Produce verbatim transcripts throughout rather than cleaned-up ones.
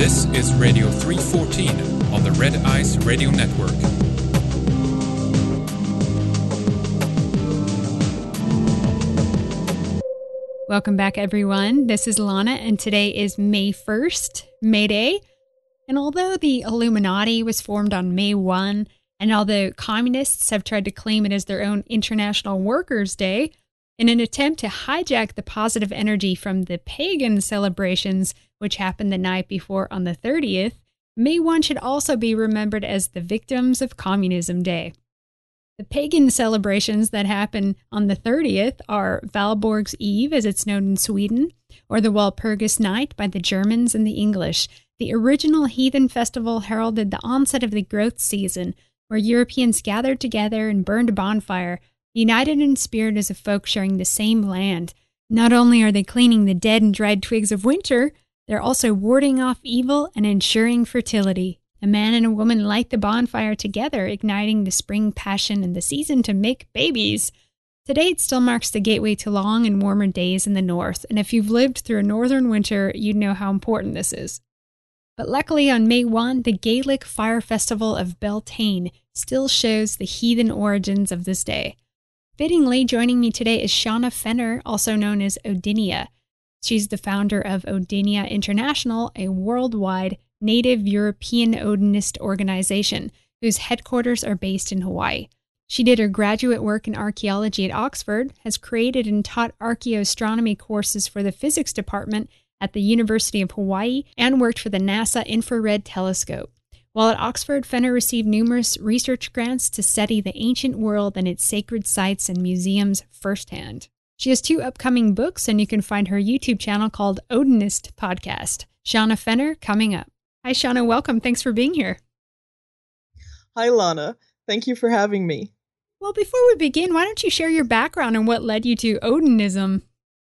This is Radio three fourteen on the Red Ice Radio Network. Welcome back, everyone. This is Lana, and today is May first, May Day. And although the Illuminati was formed on May first, and although communists have tried to claim it as their own International Workers' Day, in an attempt to hijack the positive energy from the pagan celebrations, which happened the night before on the thirtieth, May first should also be remembered as the Victims of Communism Day. The pagan celebrations that happen on the thirtieth are Valborg's Eve, as it's known in Sweden, or the Walpurgis Night by the Germans and the English. The original heathen festival heralded the onset of the growth season, where Europeans gathered together and burned a bonfire, united in spirit as a folk sharing the same land. Not only are they cleaning the dead and dried twigs of winter, they're also warding off evil and ensuring fertility. A man and a woman light the bonfire together, igniting the spring passion and the season to make babies. Today, it still marks the gateway to long and warmer days in the north, and if you've lived through a northern winter, you'd know how important this is. But luckily, on May first, the Gaelic Fire Festival of Beltane still shows the heathen origins of this day. Fittingly, joining me today is Shauna Fenner, also known as Odinia. She's the founder of Odinia International, a worldwide Native European Odinist organization whose headquarters are based in Hawaii. She did her graduate work in archaeology at Oxford, has created and taught archaeoastronomy courses for the physics department at the University of Hawaii, and worked for the NASA Infrared Telescope. While at Oxford, Fenner received numerous research grants to study the ancient world and its sacred sites and museums firsthand. She has two upcoming books, and you can find her YouTube channel called Odinist Podcast. Shauna Fenner coming up. Hi, Shauna. Welcome. Thanks for being here. Hi, Lana. Thank you for having me. Well, before we begin, why don't you share your background and what led you to Odinism?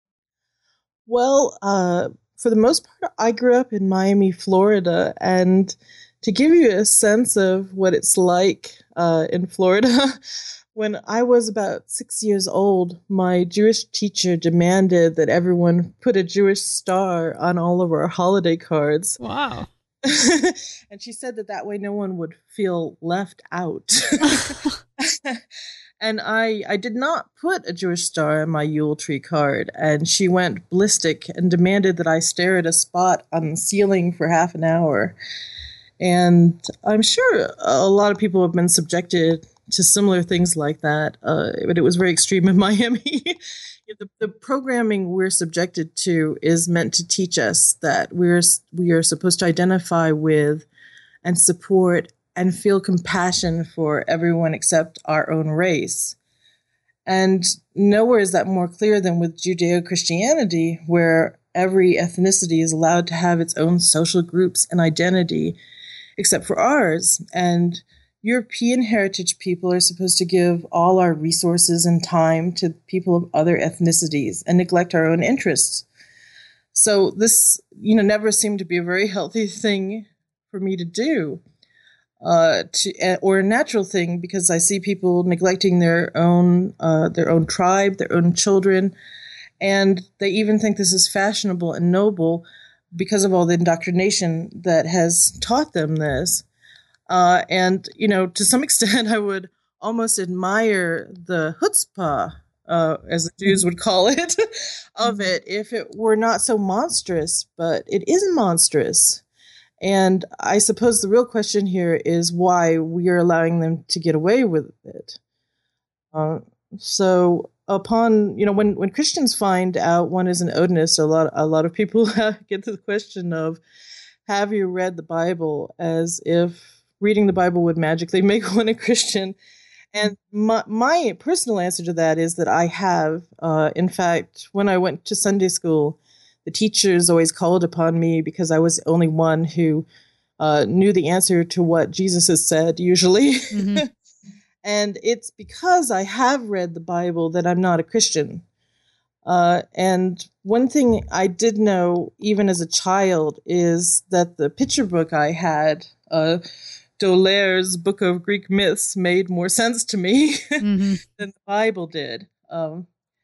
Well, uh, for the most part, I grew up in Miami, Florida, and to give you a sense of what it's like uh, in Florida, when I was about six years old, my Jewish teacher demanded that everyone put a Jewish star on all of our holiday cards. Wow. And she said that that way no one would feel left out. And I, I did not put a Jewish star on my Yule tree card, and she went ballistic and demanded that I stare at a spot on the ceiling for half an hour. And I'm sure a lot of people have been subjected to similar things like that, uh, but it was very extreme in Miami. the, the programming we're subjected to is meant to teach us that we're we are supposed to identify with and support and feel compassion for everyone except our own race. And nowhere is that more clear than with Judeo-Christianity, where every ethnicity is allowed to have its own social groups and identity, except for ours. And European heritage people are supposed to give all our resources and time to people of other ethnicities and neglect our own interests. So this, you know, never seemed to be a very healthy thing for me to do. Uh, to, uh, or a natural thing, because I see people neglecting their own uh, their own tribe, their own children, and they even think this is fashionable and noble because of all the indoctrination that has taught them this. Uh, and, you know, to some extent, I would almost admire the chutzpah, uh, as the Jews would call it, of it, if it were not so monstrous, but it is monstrous. And I suppose the real question here is why we are allowing them to get away with it. Uh, so upon, you know, when, when Christians find out one is an Odinist, a lot, a lot of people get to the question of, have you read the Bible, as if reading the Bible would magically make one a Christian. And my, my personal answer to that is that I have. Uh, in fact, when I went to Sunday school, the teachers always called upon me because I was the only one who uh, knew the answer to what Jesus has said, usually. Mm-hmm. And it's because I have read the Bible that I'm not a Christian. Uh, and one thing I did know, even as a child, is that the picture book I had, uh, D'Aulaire's Book of Greek Myths, made more sense to me mm-hmm. than the Bible did. Um,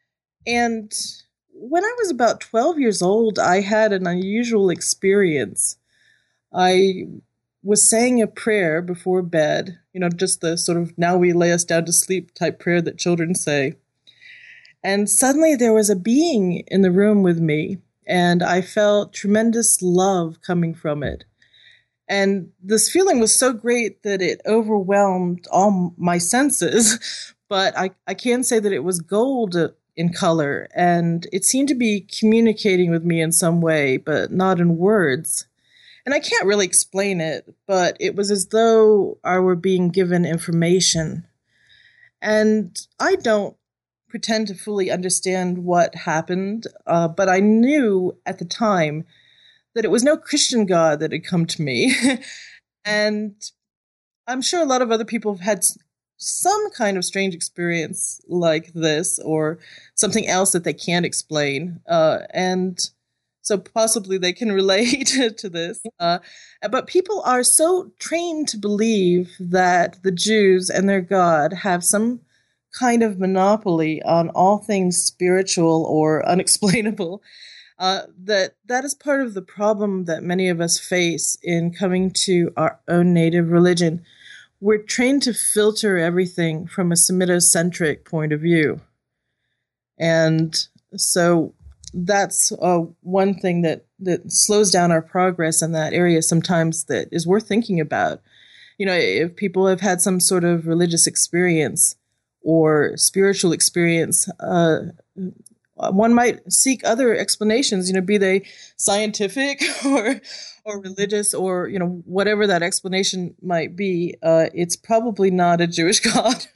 and when I was about twelve years old, I had an unusual experience. I was saying a prayer before bed, you know, just the sort of now we lay us down to sleep type prayer that children say. And suddenly there was a being in the room with me, and I felt tremendous love coming from it. And this feeling was so great that it overwhelmed all my senses. But I, I can say that it was gold in color, and it seemed to be communicating with me in some way, but not in words. And I can't really explain it, but it was as though I were being given information. And I don't pretend to fully understand what happened, uh, but I knew at the time that it was no Christian God that had come to me. And I'm sure a lot of other people have had some kind of strange experience like this, or something else that they can't explain. Uh, and so possibly they can relate to this. Uh, but people are so trained to believe that the Jews and their God have some kind of monopoly on all things spiritual or unexplainable, uh, that that is part of the problem that many of us face in coming to our own native religion. We're trained to filter everything from a Semitocentric point of view. And so that's uh, one thing that, that slows down our progress in that area sometimes, that is worth thinking about. You know, if people have had some sort of religious experience or spiritual experience, uh, one might seek other explanations, you know, be they scientific or or religious, or, you know, whatever that explanation might be. Uh, it's probably not a Jewish God.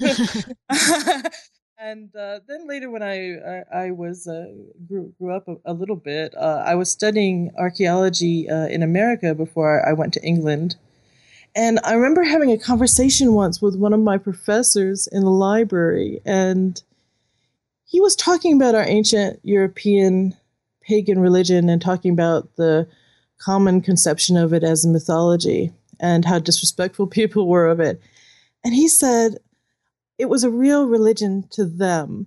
And uh, then later, when I I, I was uh, grew, grew up a, a little bit, uh, I was studying archaeology uh, in America before I went to England. And I remember having a conversation once with one of my professors in the library, and he was talking about our ancient European pagan religion and talking about the common conception of it as a mythology and how disrespectful people were of it. And he said it was a real religion to them.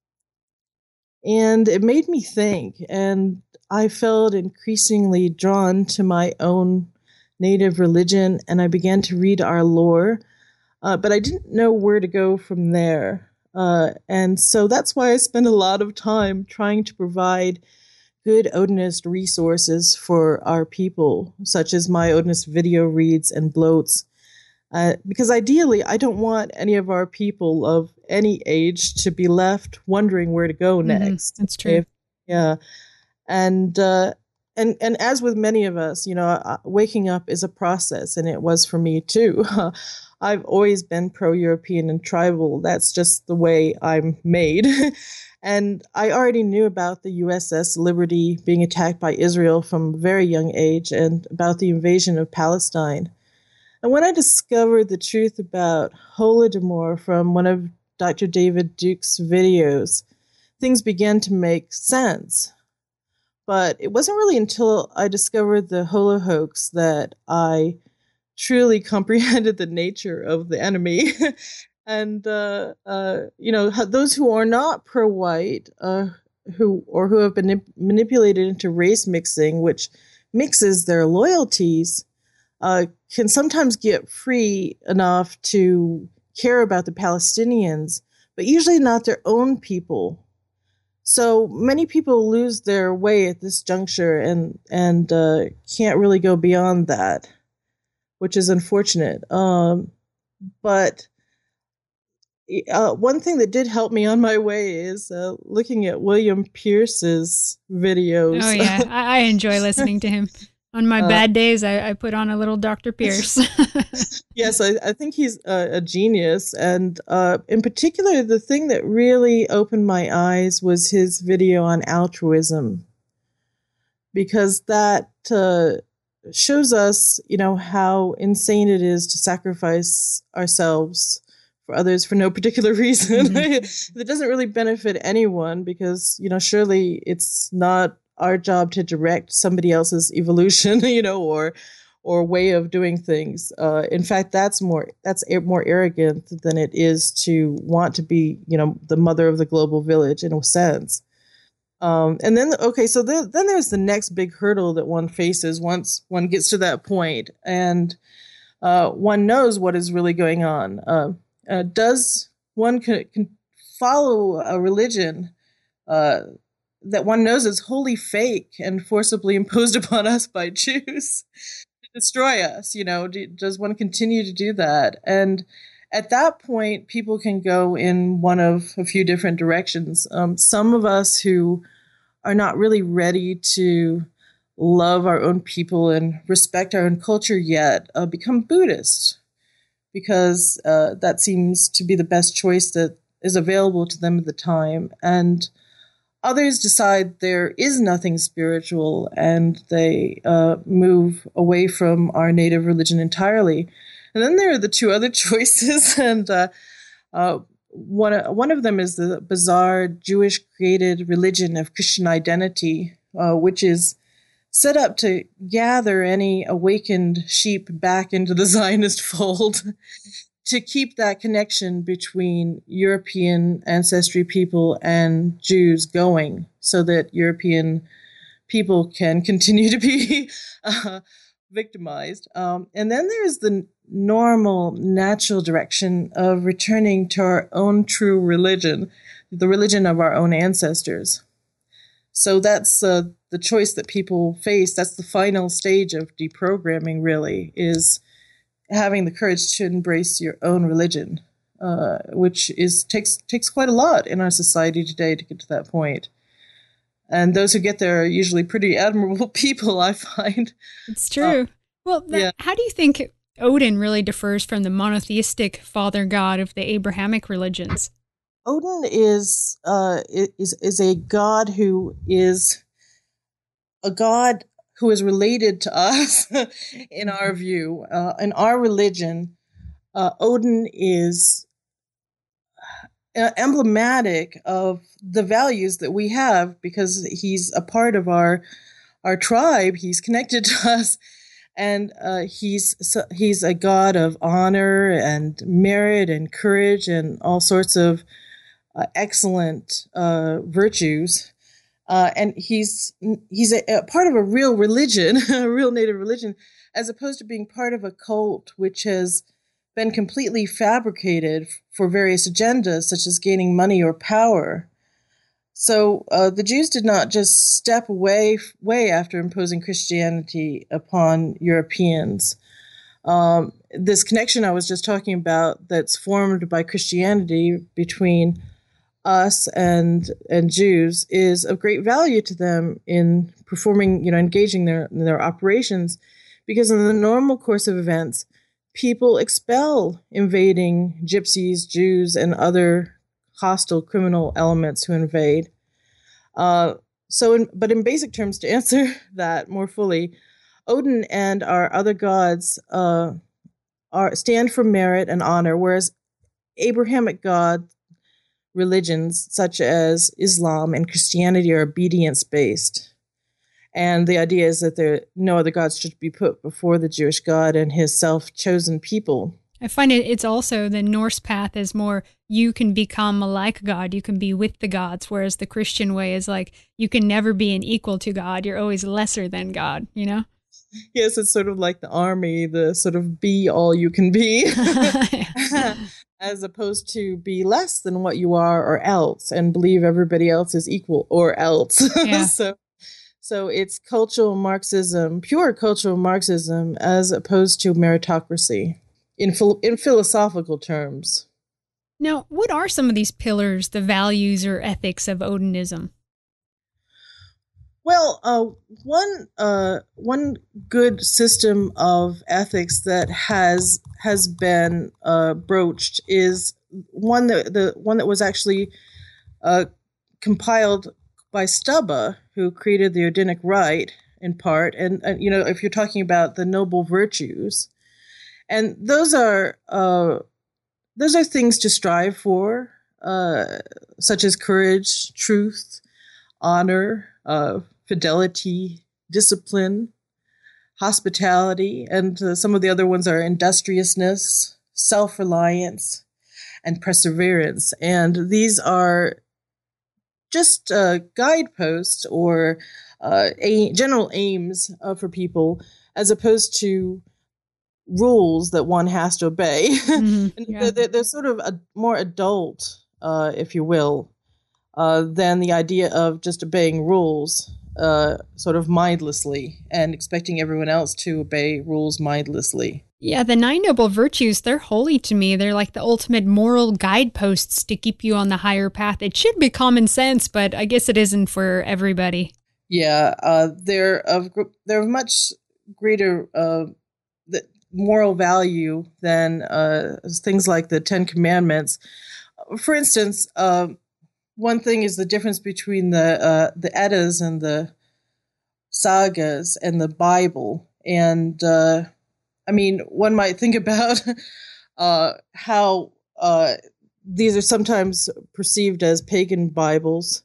And it made me think, and I felt increasingly drawn to my own native religion, and I began to read our lore, uh, but I didn't know where to go from there. Uh, and so that's why I spend a lot of time trying to provide good Odinist resources for our people, such as my Odinist video reads and bloats. Uh, because ideally, I don't want any of our people of any age to be left wondering where to go next. Mm-hmm. That's true. If, yeah. And, uh, and, and as with many of us, you know, uh, waking up is a process, and it was for me too. I've always been pro-European and tribal. That's just the way I'm made. And I already knew about the U S S Liberty being attacked by Israel from a very young age, and about the invasion of Palestine. And when I discovered the truth about Holodomor from one of Doctor David Duke's videos, things began to make sense. But it wasn't really until I discovered the Holo hoax that I truly comprehended the nature of the enemy. And, uh, uh, you know, those who are not pro-white, uh, who or who have been manip- manipulated into race mixing, which mixes their loyalties, uh, can sometimes get free enough to care about the Palestinians, but usually not their own people. So many people lose their way at this juncture, and and uh, can't really go beyond that, which is unfortunate. Um, but uh, one thing that did help me on my way is uh, looking at William Pierce's videos. Oh yeah, I, I enjoy listening to him. On my uh, bad days, I, I put on a little Doctor Pierce. Yes, I, I think he's a, a genius. And uh, in particular, the thing that really opened my eyes was his video on altruism. Because that uh, shows us, you know, how insane it is to sacrifice ourselves for others for no particular reason. Mm-hmm. That doesn't really benefit anyone, because, you know, surely it's not our job to direct somebody else's evolution, you know, or or way of doing things. Uh, in fact, that's more that's more arrogant than it is to want to be, you know, the mother of the global village in a sense. Um, and then, okay, so then, then there's the next big hurdle that one faces once one gets to that point, and uh, one knows what is really going on. Uh, uh, does one can, can follow a religion uh, that one knows is wholly fake and forcibly imposed upon us by Jews to destroy us? You know, do, does one continue to do that? And at that point, people can go in one of a few different directions. Um, some of us who are not really ready to love our own people and respect our own culture yet uh, become Buddhists, because uh, that seems to be the best choice that is available to them at the time. And others decide there is nothing spiritual, and they uh, move away from our native religion entirely. And then there are the two other choices, and uh, uh, one one of them is the bizarre Jewish created religion of Christian identity, uh, which is set up to gather any awakened sheep back into the Zionist fold, to keep that connection between European ancestry people and Jews going, so that European people can continue to be uh, victimized. Um, and then there's the normal, natural direction of returning to our own true religion, the religion of our own ancestors. So that's uh, the choice that people face. That's the final stage of deprogramming, really, is having the courage to embrace your own religion, uh, which is takes takes quite a lot in our society today to get to that point. And those who get there are usually pretty admirable people, I find. It's true. Uh, well, that, yeah. How do you think Odin really differs from the monotheistic father god of the Abrahamic religions? Odin is uh, is is a god who is a god who is related to us in our view. Uh, in our religion, uh, Odin is uh, emblematic of the values that we have, because he's a part of our our tribe. He's connected to us, and uh, he's so, he's a god of honor and merit and courage and all sorts of uh, excellent uh, virtues. Uh, and he's he's a, a part of a real religion, a real native religion, as opposed to being part of a cult which has been completely fabricated for various agendas, such as gaining money or power. So uh, the Jews did not just step away way after imposing Christianity upon Europeans. Um, this connection I was just talking about, that's formed by Christianity between us and and Jews, is of great value to them in performing, you know, engaging their in their operations, because in the normal course of events, people expel invading gypsies, Jews, and other hostile criminal elements who invade. Uh, so, in, but in basic terms, to answer that more fully, Odin and our other gods uh, are stand for merit and honor, whereas Abrahamic gods, religions such as Islam and Christianity, are obedience-based. And the idea is that there no other gods should be put before the Jewish God and his self-chosen people. I find it it's also the Norse path is more you can become like God, you can be with the gods, whereas the Christian way is like you can never be an equal to God, you're always lesser than God, you know? Yes, it's sort of like the army, the sort of be all you can be. As opposed to be less than what you are or else, and believe everybody else is equal or else. Yeah. so so it's cultural Marxism, pure cultural Marxism, as opposed to meritocracy in phil- in philosophical terms. Now, what are some of these pillars, the values or ethics of Odinism? Well, uh, one uh, one good system of ethics that has has been uh, broached is one that the one that was actually uh, compiled by Stubbe, who created the Odinic Rite in part, and, and you know, if you're talking about the noble virtues, and those are uh, those are things to strive for, uh, such as courage, truth, honor, uh, fidelity, discipline, hospitality, and uh, some of the other ones are industriousness, self-reliance, and perseverance. And these are just uh, guideposts or uh, a, general aims uh, for people, as opposed to rules that one has to obey. Mm-hmm. And Yeah. they're, they're sort of a, more adult, uh, if you will, uh, than the idea of just obeying rules uh, sort of mindlessly and expecting everyone else to obey rules mindlessly. Yeah, the Nine Noble Virtues, they're holy to me. They're like the ultimate moral guideposts to keep you on the higher path. It should be common sense, but I guess it isn't for everybody. Yeah, uh, they're of they're of much greater uh, the moral value than uh, things like the Ten Commandments. For instance, uh, one thing is the difference between the uh, the Eddas and the sagas and the Bible, and uh, I mean, one might think about uh, how uh, these are sometimes perceived as pagan Bibles,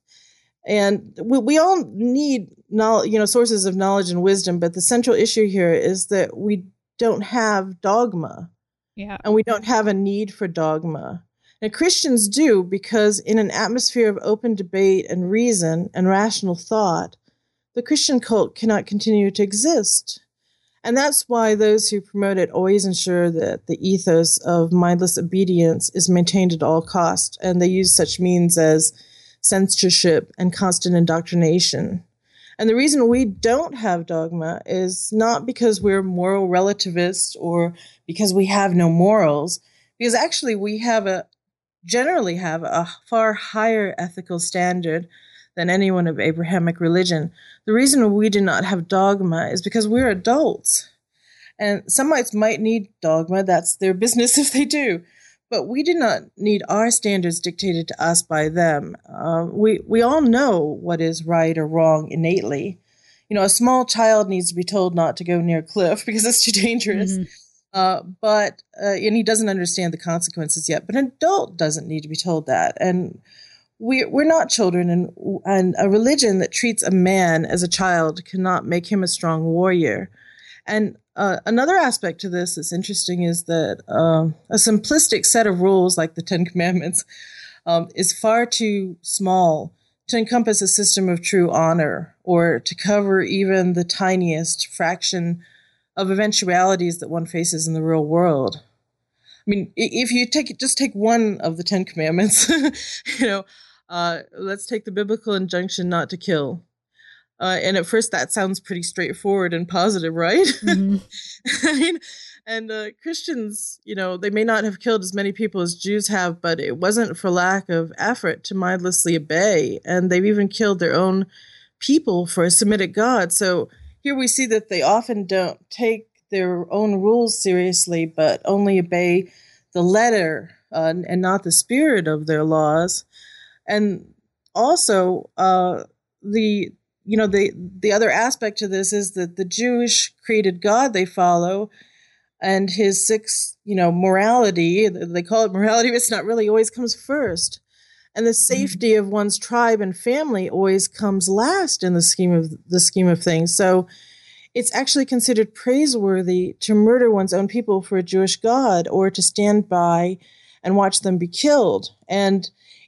and we, we all need knowledge, you know, sources of knowledge and wisdom. But the central issue here is that we don't have dogma, yeah, and we don't have a need for dogma. And Christians do, because in an atmosphere of open debate and reason and rational thought, the Christian cult cannot continue to exist. And that's why those who promote it always ensure that the ethos of mindless obedience is maintained at all costs, and they use such means as censorship and constant indoctrination. And the reason we don't have dogma is not because we're moral relativists or because we have no morals, because actually we have a generally have a far higher ethical standard than anyone of Abrahamic religion. The reason we do not have dogma is because we're adults. And Semites might need dogma. That's their business if they do. But we do not need our standards dictated to us by them. Uh, we, we all know what is right or wrong innately. You know, a small child needs to be told not to go near a cliff because it's too dangerous. Mm-hmm. Uh, but, uh, and he doesn't understand the consequences yet. But an adult doesn't need to be told that. And We, we're not children, and, and a religion that treats a man as a child cannot make him a strong warrior. And uh, another aspect to this that's interesting is that um, a simplistic set of rules like the Ten Commandments um, is far too small to encompass a system of true honor or to cover even the tiniest fraction of eventualities that one faces in the real world. I mean, if you take just take one of the Ten Commandments, you know, uh, let's take the biblical injunction not to kill. Uh, and at first that sounds pretty straightforward and positive, right? Mm-hmm. I mean, and uh, Christians, you know, they may not have killed as many people as Jews have, but it wasn't for lack of effort to mindlessly obey. And they've even killed their own people for a Semitic God. So here we see that they often don't take their own rules seriously, but only obey the letter uh, and not the spirit of their laws. And also, uh, the you know the the other aspect to this is that the Jewish created God they follow, and his six you know morality, they call it morality, but it's not really, always comes first. And the safety of one's tribe and family always comes last in the scheme of the scheme of things. So it's actually considered praiseworthy to murder one's own people for a Jewish God, or to stand by and watch them be killed. And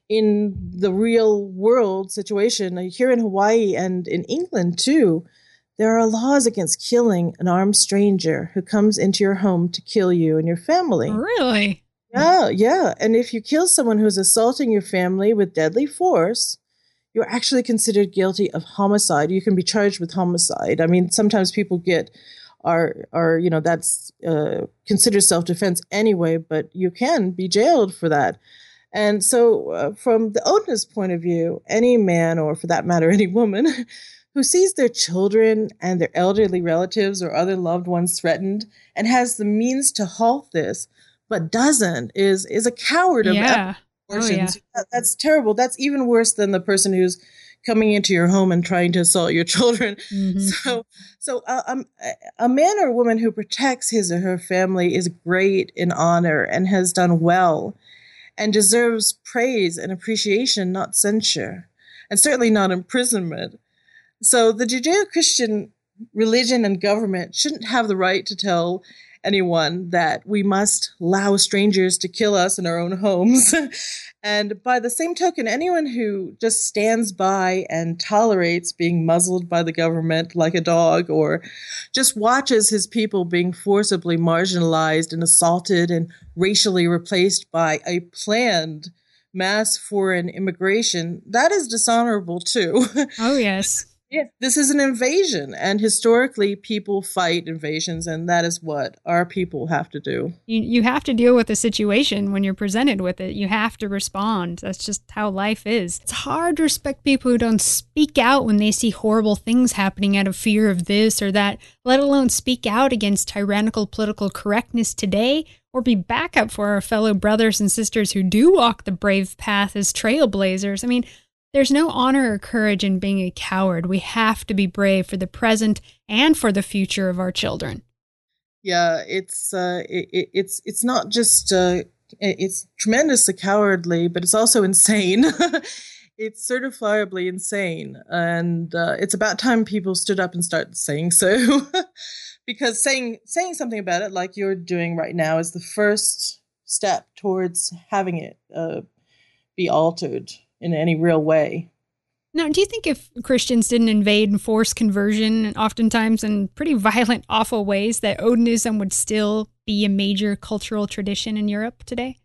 in the real world situation, here in Hawaii and in England too, there are laws against killing an armed stranger who comes into your home to kill you and your family. Really? Yeah, yeah. And if you kill someone who's assaulting your family with deadly force, you're actually considered guilty of homicide. You can be charged with homicide. I mean, sometimes people get are are you know that's uh, considered self-defense anyway, but you can be jailed for that. And so, uh, from the Odinist point of view, any man, or for that matter, any woman, who sees their children and their elderly relatives or other loved ones threatened and has the means to halt this, but doesn't, is is a coward of yeah. proportions. Oh, yeah. that, that's terrible. That's even worse than the person who's coming into your home and trying to assault your children. Mm-hmm. So, so uh, um, a man or woman who protects his or her family is great in honor and has done well, and deserves praise and appreciation, not censure, and certainly not imprisonment. So the Judeo-Christian religion and government shouldn't have the right to tell anyone that we must allow strangers to kill us in our own homes. And by the same token, anyone who just stands by and tolerates being muzzled by the government like a dog, or just watches his people being forcibly marginalized and assaulted and racially replaced by a planned mass foreign immigration, that is dishonorable too. Oh, yes. Yeah, this is an invasion, and historically people fight invasions, and that is what our people have to do. You, you have to deal with the situation when you're presented with it. You have to respond. That's just how life is. It's hard to respect people who don't speak out when they see horrible things happening out of fear of this or that, let alone speak out against tyrannical political correctness today, or be backup for our fellow brothers and sisters who do walk the brave path as trailblazers. I mean, there's no honor or courage in being a coward. We have to be brave for the present and for the future of our children. Yeah, it's uh, it, it's it's not just uh, it's tremendously cowardly, but it's also insane. It's certifiably insane, and uh, it's about time people stood up and started saying so. Because saying saying something about it, like you're doing right now, is the first step towards having it uh, be altered in any real way. Now, do you think if Christians didn't invade and force conversion, oftentimes in pretty violent, awful ways, that Odinism would still be a major cultural tradition in Europe today?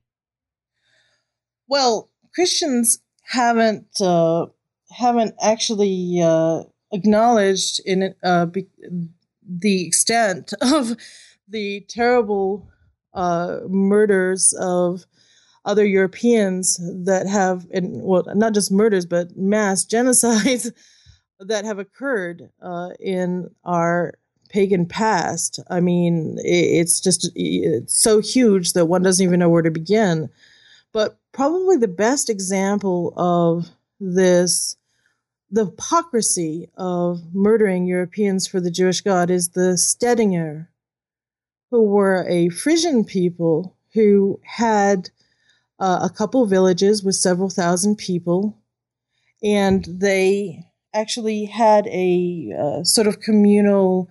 Well, Christians haven't uh, haven't actually uh, acknowledged in uh, be- the extent of the terrible uh, murders of other Europeans that have, and well, not just murders, but mass genocides that have occurred uh, in our pagan past. I mean, it's just it's so huge that one doesn't even know where to begin. But probably the best example of this, the hypocrisy of murdering Europeans for the Jewish God, is the Stedinger, who were a Frisian people who had Uh, a couple villages with several thousand people, and they actually had a uh, sort of communal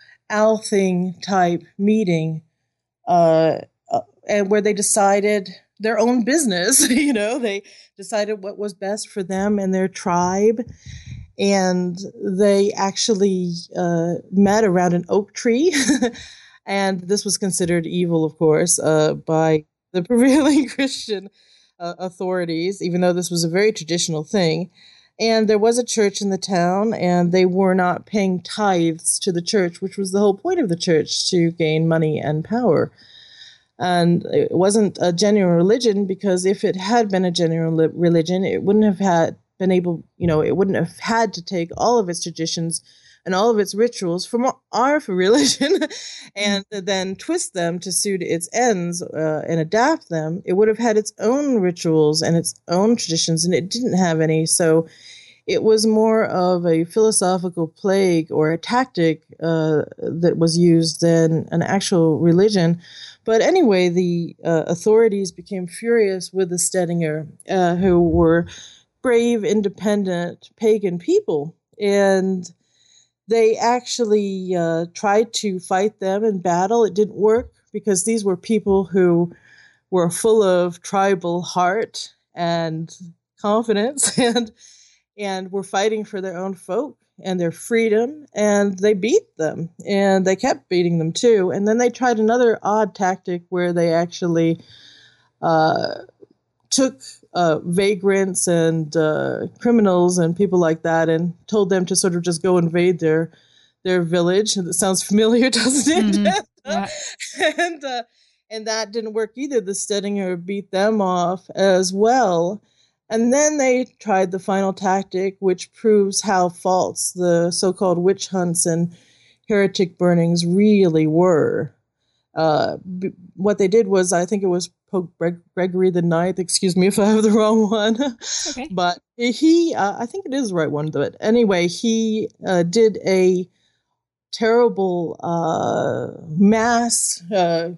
Althing type meeting, uh, uh, and where they decided their own business. You know, they decided what was best for them and their tribe, and they actually uh, met around an oak tree, and this was considered evil, of course, uh, by the prevailing Christian uh, authorities, even though this was a very traditional thing. And there was a church in the town, and they were not paying tithes to the church, which was the whole point of the church, to gain money and power. And it wasn't a genuine religion, because if it had been a genuine li- religion, it wouldn't have had been able, you know, it wouldn't have had to take all of its traditions and all of its rituals from our religion and then twist them to suit its ends uh, and adapt them. It would have had its own rituals and its own traditions, and it didn't have any. So it was more of a philosophical plague or a tactic uh, that was used than an actual religion. But anyway, the uh, authorities became furious with the Stedinger, uh, who were brave, independent, pagan people. And they actually uh, tried to fight them in battle. It didn't work, because these were people who were full of tribal heart and confidence, and and were fighting for their own folk and their freedom, and they beat them, and they kept beating them too. And then they tried another odd tactic where they actually uh, took uh, vagrants and uh, criminals and people like that, and told them to sort of just go invade their their village. That sounds familiar, doesn't it? Mm-hmm. Yeah. and uh, and that didn't work either. The Stedinger beat them off as well. And then they tried the final tactic, which proves how false the so-called witch hunts and heretic burnings really were. Uh, b- what they did was, I think it was Pope Greg- Gregory the Ninth, excuse me if I have the wrong one, Okay. but he, uh, I think it is the right one, but anyway, he uh, did a terrible uh, mass uh,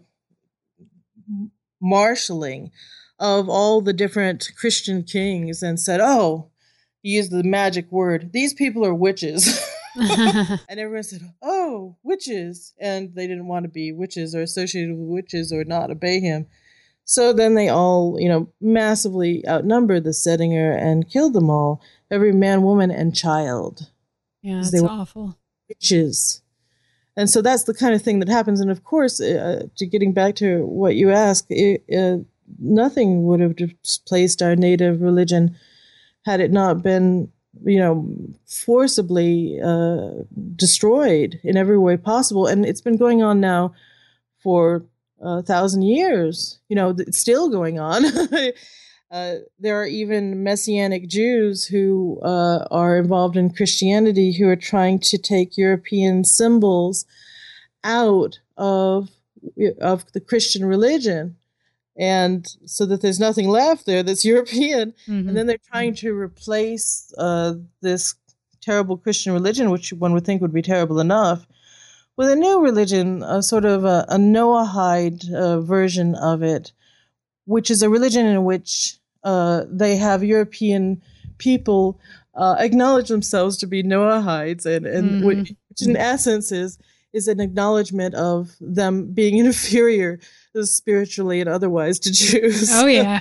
marshaling of all the different Christian kings, and said, oh, he used the magic word, these people are witches. And everyone said, oh, witches. And they didn't want to be witches or associated with witches or not obey him. So then they all, you know, massively outnumbered the Settinger and killed them all, every man, woman, and child. Yeah, Because that's they were awful. witches. And so that's the kind of thing that happens. And of course, uh, to getting back to what you asked, it, uh, nothing would have displaced our native religion had it not been, you know, forcibly uh, destroyed in every way possible. And it's been going on now for a thousand years. You know, it's still going on. Uh, there are even Messianic Jews who uh, are involved in Christianity who are trying to take European symbols out of of the Christian religion, and so that there's nothing left there that's European. Mm-hmm. And then they're trying to replace uh, this terrible Christian religion, which one would think would be terrible enough, with a new religion, a sort of a, a Noahide uh, version of it, which is a religion in which uh, they have European people uh, acknowledge themselves to be Noahides, and, and mm-hmm. which, which in essence is is an acknowledgement of them being inferior spiritually and otherwise to Jews. Oh, yeah.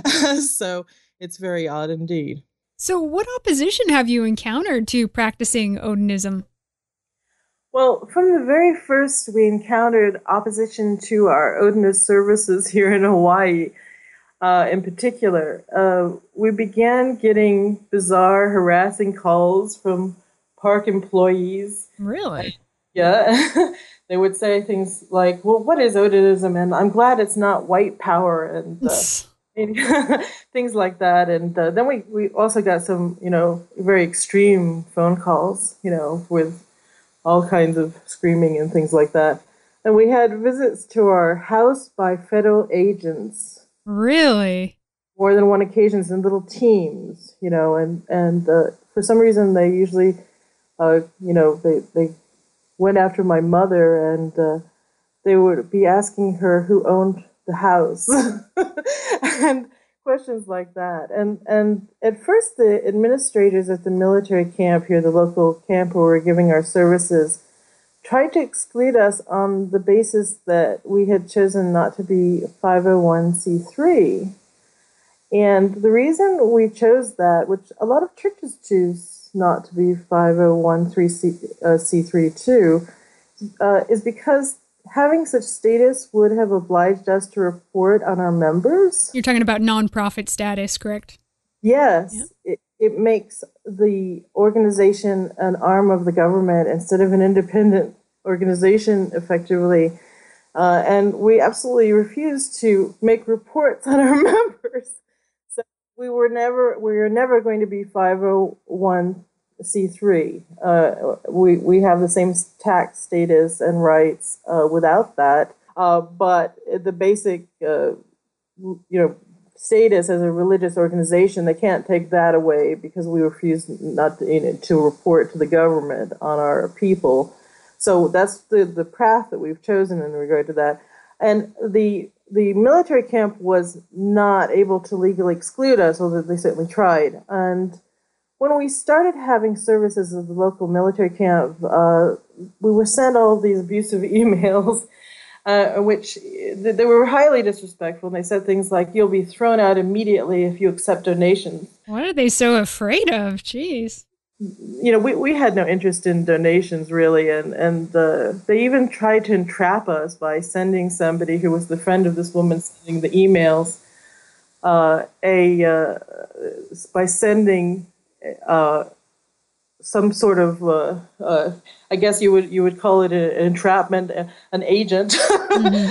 So it's very odd indeed. So what opposition have you encountered to practicing Odinism? Well, from the very first, we encountered opposition to our Odinist services here in Hawaii. Uh, in particular, uh, we began getting bizarre, harassing calls from park employees. Really? Yeah. They would say things like, well, what is Odinism? And I'm glad it's not white power, and uh, things like that. And uh, then we, we also got some, you know, very extreme phone calls, you know, with all kinds of screaming and things like that. And we had visits to our house by federal agents. Really? More than one occasions in little teams, you know, and, and uh, for some reason they usually, uh, you know, they, they went after my mother, and uh, they would be asking her who owned the house and questions like that. And, and at first the administrators at the military camp here, the local camp where we're giving our services, tried to exclude us on the basis that we had chosen not to be five oh one c three. And the reason we chose that, which a lot of churches choose not to be five oh one c three too, uh, is because having such status would have obliged us to report on our members. You're talking about nonprofit status, correct? Yes. Yeah. It, it makes the organization an arm of the government instead of an independent organization, effectively. Uh, and we absolutely refused to make reports on our members. So we were never, we were never going to be five oh one c three. Uh, we, we have the same tax status and rights uh, without that. Uh, but the basic, uh, you know, status as a religious organization, they can't take that away because we refuse not to, you know, to report to the government on our people. So that's the, the path that we've chosen in regard to that. And the the military camp was not able to legally exclude us, although they certainly tried. And when we started having services at the local military camp, uh, we were sent all these abusive emails, uh, which they were highly disrespectful. And they said things like, you'll be thrown out immediately if you accept donations. What are they so afraid of? Jeez. You know, we, we had no interest in donations, really. And, and uh, they even tried to entrap us by sending somebody who was the friend of this woman sending the emails, uh, a uh, by sending... Uh, some sort of, uh, uh, I guess you would you would call it an entrapment, an agent, mm-hmm.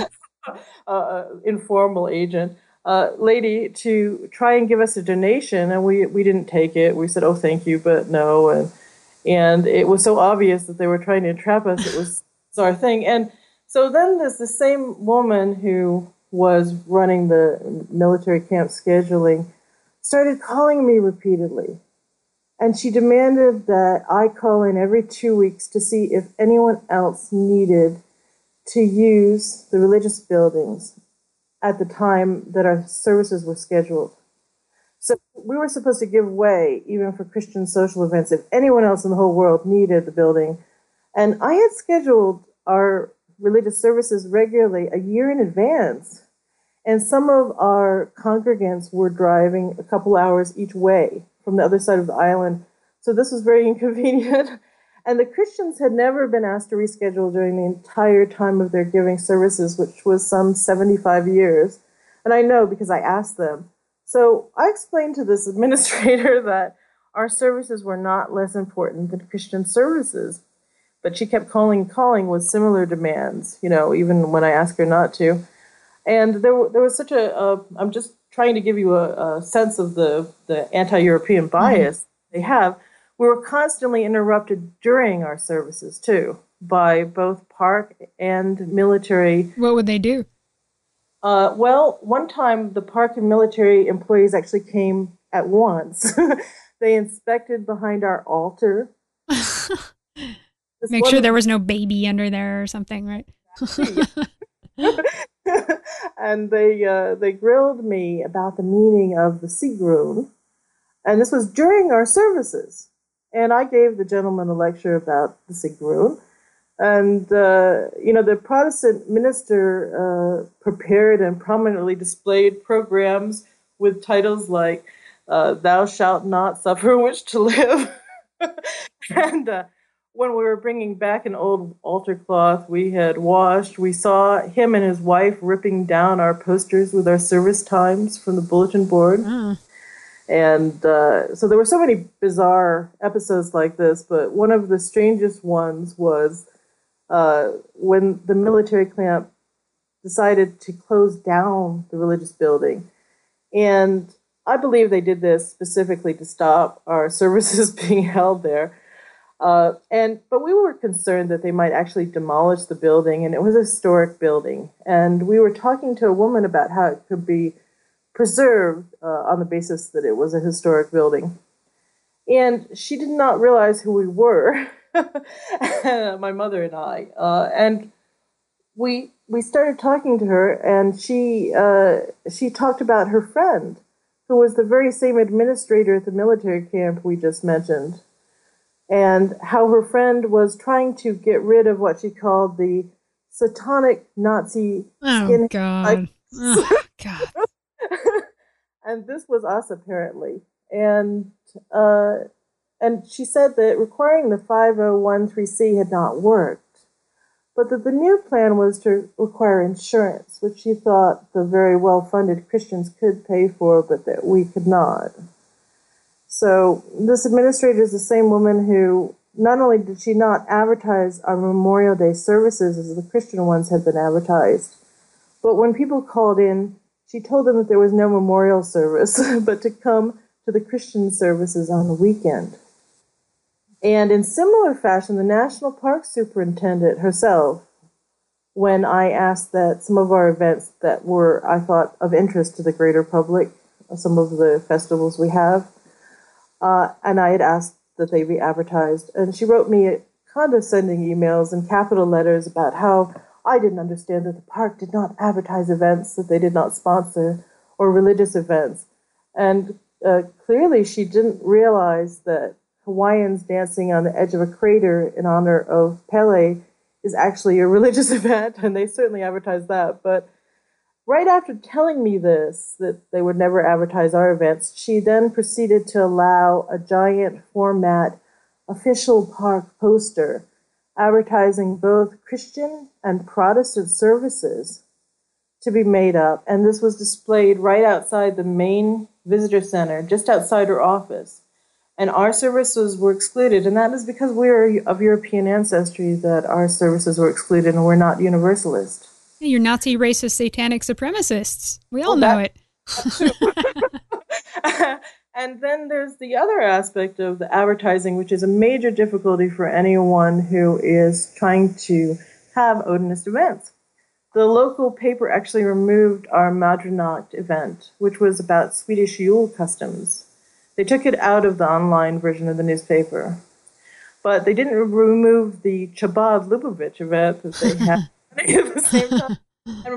uh, informal agent, uh, lady to try and give us a donation, and we, we didn't take it. We said, "Oh, thank you, but no," and and it was so obvious that they were trying to entrap us. It was, it was our thing, and so then there's the same woman who was running the military camp scheduling started calling me repeatedly. And she demanded that I call in every two weeks to see if anyone else needed to use the religious buildings at the time that our services were scheduled. So we were supposed to give way even for Christian social events if anyone else in the whole world needed the building. And I had scheduled our religious services regularly a year in advance. And some of our congregants were driving a couple hours each way from the other side of the island. So this was very inconvenient. And the Christians had never been asked to reschedule during the entire time of their giving services, which was some seventy-five years. And I know because I asked them. So I explained to this administrator that our services were not less important than Christian services. But she kept calling and calling with similar demands, you know, even when I asked her not to. And there, there was such a, a I'm just trying to give you a, a sense of the, the anti-European bias mm-hmm. they have. We were constantly interrupted during our services, too, by both park and military. What would they do? Uh, well, one time the park and military employees actually came at once. They inspected behind our altar. Make sure there was no baby under there or something, right? And they uh, they grilled me about the meaning of the Sigrun. And this was during our services. And I gave the gentleman a lecture about the Sigrun. And, uh, you know, the Protestant minister uh, prepared and prominently displayed programs with titles like, uh, Thou shalt not suffer a witch to live. And uh, when we were bringing back an old altar cloth we had washed, we saw him and his wife ripping down our posters with our service times from the bulletin board. Mm. And uh, so there were so many bizarre episodes like this, but one of the strangest ones was uh, when the military camp decided to close down the religious building. And I believe they did this specifically to stop our services being held there. Uh, and but we were concerned that they might actually demolish the building, and it was a historic building. And we were talking to a woman about how it could be preserved uh, on the basis that it was a historic building. And she did not realize who we were, my mother and I. Uh, and we we started talking to her, and she uh, she talked about her friend, who was the very same administrator at the military camp we just mentioned, and how her friend was trying to get rid of what she called the satanic Nazi oh, skin. God. Oh, God. And this was us, apparently. And uh, and she said that requiring the five oh one three C had not worked, but that the new plan was to require insurance, which she thought the very well-funded Christians could pay for, but that we could not. So this administrator is the same woman who, not only did she not advertise our Memorial Day services as the Christian ones had been advertised, but when people called in, she told them that there was no memorial service, but to come to the Christian services on the weekend. And in similar fashion, the National Park Superintendent herself, when I asked that some of our events that were, I thought, of interest to the greater public, some of the festivals we have, uh, and I had asked that they be advertised, and she wrote me condescending emails and capital letters about how I didn't understand that the park did not advertise events that they did not sponsor or religious events. And uh, clearly she didn't realize that Hawaiians dancing on the edge of a crater in honor of Pele is actually a religious event, and they certainly advertise that. But right after telling me this, that they would never advertise our events, she then proceeded to allow a giant format official park poster advertising both Christian and Protestant services to be made up. And this was displayed right outside the main visitor center, just outside her office. And our services were excluded. And that is because we are of European ancestry that our services were excluded, and we're not Universalist. You're Nazi, racist, satanic supremacists. We all well, know that, it. And then there's the other aspect of the advertising, which is a major difficulty for anyone who is trying to have Odinist events. The local paper actually removed our Madrinacht event, which was about Swedish Yule customs. They took it out of the online version of the newspaper. But they didn't remove the Chabad Lubavitch event that they had at the same time. And remember,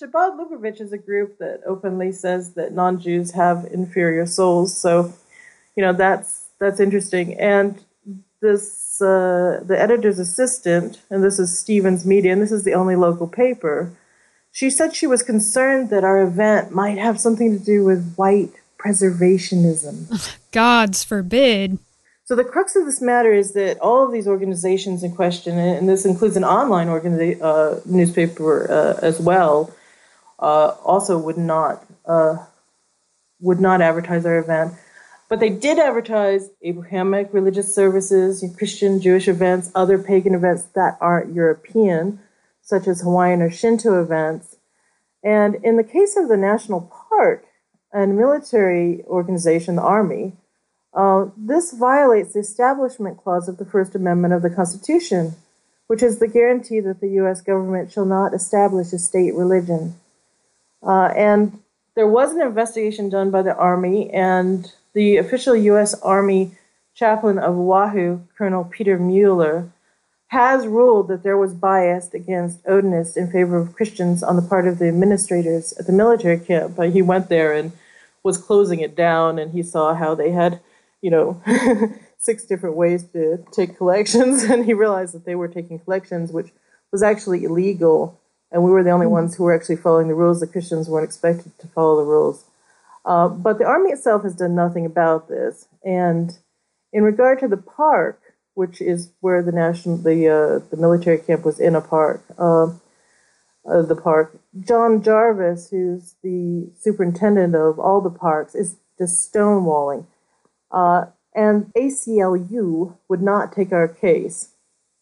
Chabad Lubavitch is a group that openly says that non-Jews have inferior souls. So, you know, that's that's interesting. And this, uh, the editor's assistant, and this is Stevens Media, and this is the only local paper, she said she was concerned that our event might have something to do with white preservationism. Gods forbid. So the crux of this matter is that all of these organizations in question, and this includes an online organiza- uh, newspaper uh, as well, uh, also would not uh, would not advertise our event. But they did advertise Abrahamic religious services, Christian, Jewish events, other pagan events that aren't European, such as Hawaiian or Shinto events. And in the case of the national park and military organization, the Army, Uh, this violates the Establishment Clause of the First Amendment of the Constitution, which is the guarantee that the U S government shall not establish a state religion. Uh, and there was an investigation done by the Army, and the official U S Army chaplain of Oahu, Colonel Peter Mueller, has ruled that there was bias against Odinists in favor of Christians on the part of the administrators at the military camp. Uh, he went there and was closing it down, and he saw how they had you know, six different ways to take collections, and he realized that they were taking collections, which was actually illegal, and we were the only ones who were actually following the rules. The Christians weren't expected to follow the rules. Uh, but the Army itself has done nothing about this, and in regard to the park, which is where the national, the uh, the military camp was in a park, uh, uh, the park, John Jarvis, who's the superintendent of all the parks, is just stonewalling. Uh, and A C L U would not take our case.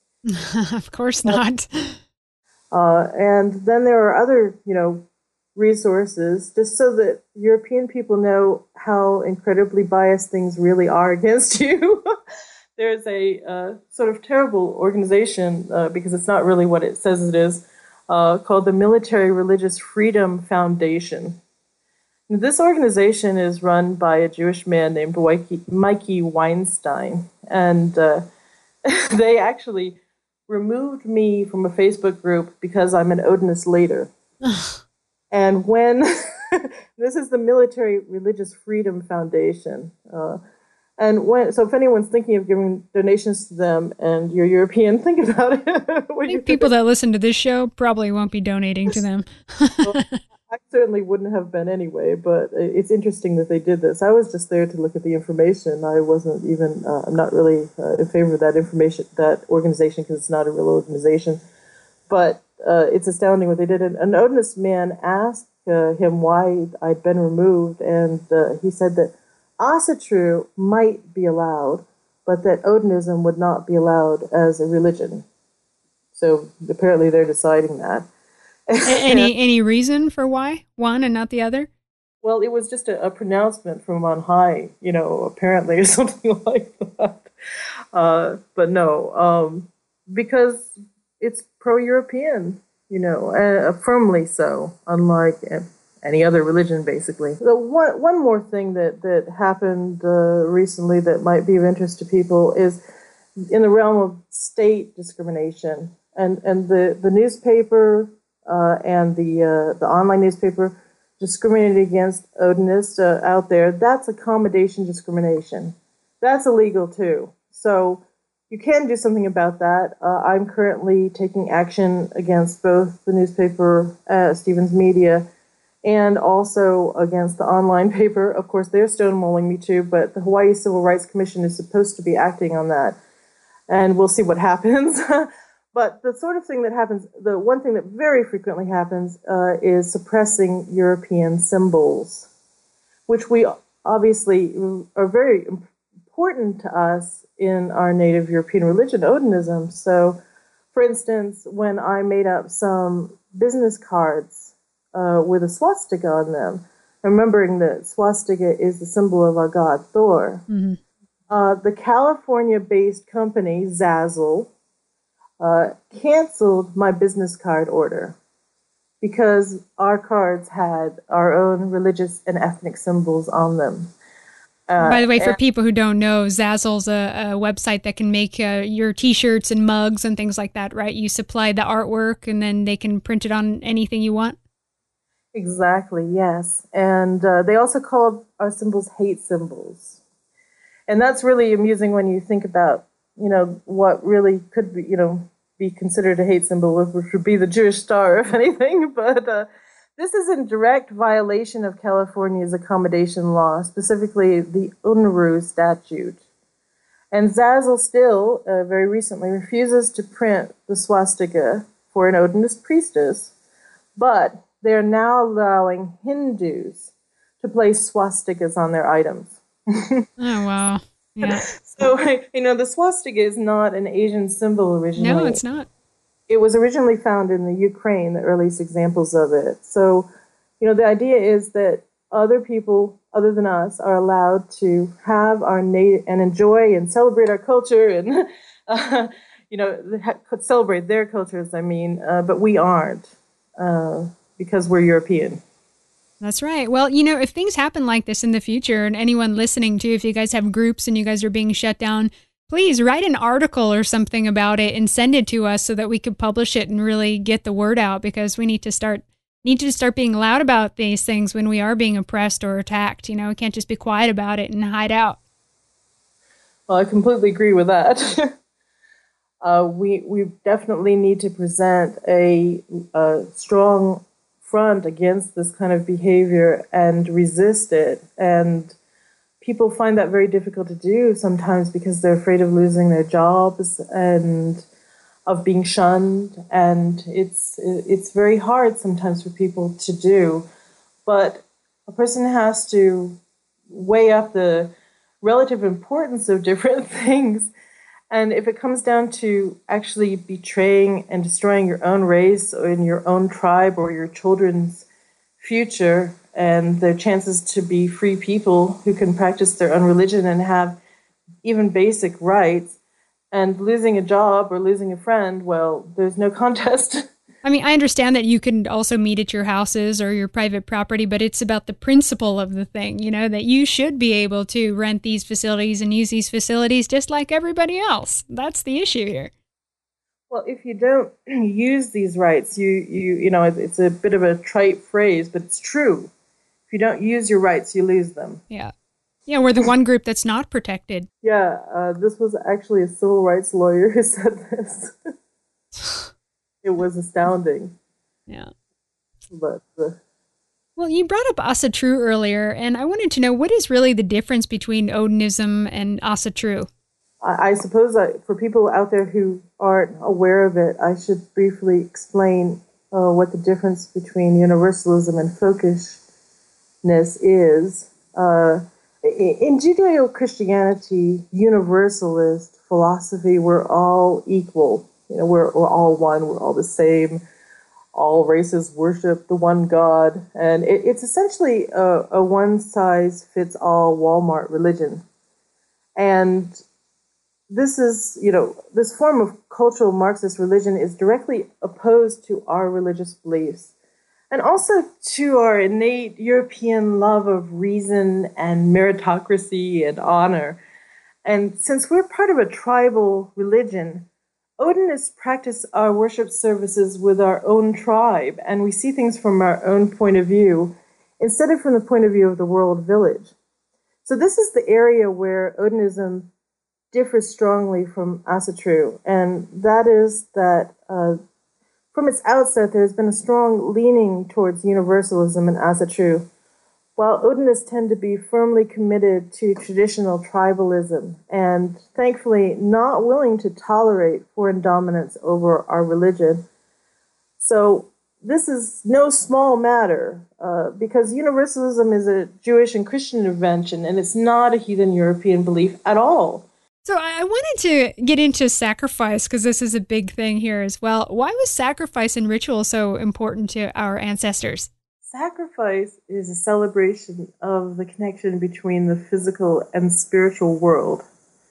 Of course not. Uh, and then there are other, you know, resources, just so that European people know how incredibly biased things really are against you. There's a uh, sort of terrible organization, uh, because it's not really what it says it is, uh, called the Military Religious Freedom Foundation. This organization is run by a Jewish man named Mikey Weinstein, and uh, they actually removed me from a Facebook group because I'm an Odinist later. And when, this is the Military Religious Freedom Foundation, uh, and when, so if anyone's thinking of giving donations to them and you're European, think about it. I think people that listen to this show probably won't be donating to them. Well, I certainly wouldn't have been anyway, but it's interesting that they did this. I was just there to look at the information. I wasn't even, uh, I'm not really uh, in favor of that information, that organization, because it's not a real organization. But uh, it's astounding what they did. An, an Odinist man asked uh, him why I'd been removed, and uh, he said that Asatru might be allowed, but that Odinism would not be allowed as a religion. So apparently they're deciding that. any any reason for why one and not the other? Well, it was just a, a pronouncement from on high, you know, apparently, or something like that. Uh, but no, um, because it's pro-European, you know, uh, firmly so, unlike any other religion, basically. So one, one more thing that, that happened uh, recently that might be of interest to people is in the realm of state discrimination. And, and the, the newspaper... Uh, and the uh, the online newspaper discriminated against Odinists uh, out there. That's accommodation discrimination. That's illegal too. So you can do something about that. Uh, I'm currently taking action against both the newspaper, uh, Stevens Media, and also against the online paper. Of course, they're stonewalling me too, but the Hawaii Civil Rights Commission is supposed to be acting on that, and we'll see what happens. But the sort of thing that happens, the one thing that very frequently happens uh, is suppressing European symbols, which we obviously are very important to us in our native European religion, Odinism. So, for instance, when I made up some business cards uh, with a swastika on them, remembering that swastika is the symbol of our god Thor, mm-hmm. uh, the California-based company Zazzle Uh, canceled my business card order because our cards had our own religious and ethnic symbols on them. Uh, By the way, for people who don't know, Zazzle's a, a website that can make uh, your T-shirts and mugs and things like that, right? You supply the artwork and then they can print it on anything you want? Exactly, yes. And uh, they also called our symbols hate symbols. And that's really amusing when you think about, you know, what really could be, you know, be considered a hate symbol, which would be the Jewish star, if anything. But uh, this is in direct violation of California's accommodation law, specifically the Unruh statute. And Zazzle still, uh, very recently, refuses to print the swastika for an Odinist priestess, but they're now allowing Hindus to place swastikas on their items. Oh, wow. Yeah. So, you know, the swastika is not an Asian symbol originally. No, it's not. It was originally found in the Ukraine, the earliest examples of it. So, you know, the idea is that other people other than us are allowed to have our native and enjoy and celebrate our culture and, uh, you know, celebrate their cultures, I mean, uh, but we aren't uh, because we're European. That's right. Well, you know, if things happen like this in the future, and anyone listening too, if you guys have groups and you guys are being shut down, please write an article or something about it and send it to us so that we could publish it and really get the word out, because we need to start need to start being loud about these things when we are being oppressed or attacked. You know, we can't just be quiet about it and hide out. Well, I completely agree with that. uh, we we definitely need to present a, a strong front against this kind of behavior and resist it. And people find that very difficult to do sometimes because they're afraid of losing their jobs and of being shunned. And it's it's very hard sometimes for people to do. But a person has to weigh up the relative importance of different things. And if it comes down to actually betraying and destroying your own race or in your own tribe or your children's future and their chances to be free people who can practice their own religion and have even basic rights, and losing a job or losing a friend, well, there's no contest. I mean, I understand that you can also meet at your houses or your private property, but it's about the principle of the thing, you know, that you should be able to rent these facilities and use these facilities just like everybody else. That's the issue here. Well, if you don't use these rights, you, you, you know, it's a bit of a trite phrase, but it's true. If you don't use your rights, you lose them. Yeah. Yeah, we're the one group that's not protected. Yeah, uh, this was actually a civil rights lawyer who said this. It was astounding. Yeah. But uh, well, you brought up Asatru earlier, and I wanted to know, what is really the difference between Odinism and Asatru? I, I suppose I, for people out there who aren't aware of it, I should briefly explain uh, what the difference between universalism and folkishness is. Uh, in Judeo-Christianity, universalist philosophy, we're all equal. You know, we're, we're all one, we're all the same. All races worship the one God. And it, it's essentially a, a one-size-fits-all Walmart religion. And this is, you know, this form of cultural Marxist religion is directly opposed to our religious beliefs and also to our innate European love of reason and meritocracy and honor. And since we're part of a tribal religion, Odinists practice our worship services with our own tribe, and we see things from our own point of view instead of from the point of view of the world village. So this is the area where Odinism differs strongly from Asatru, and that is that uh, from its outset there's been a strong leaning towards universalism in Asatru, while Odinists tend to be firmly committed to traditional tribalism and, thankfully, not willing to tolerate foreign dominance over our religion. So this is no small matter, uh, because universalism is a Jewish and Christian invention, and it's not a heathen European belief at all. So I wanted to get into sacrifice, because this is a big thing here as well. Why was sacrifice and ritual so important to our ancestors? Sacrifice is a celebration of the connection between the physical and spiritual world.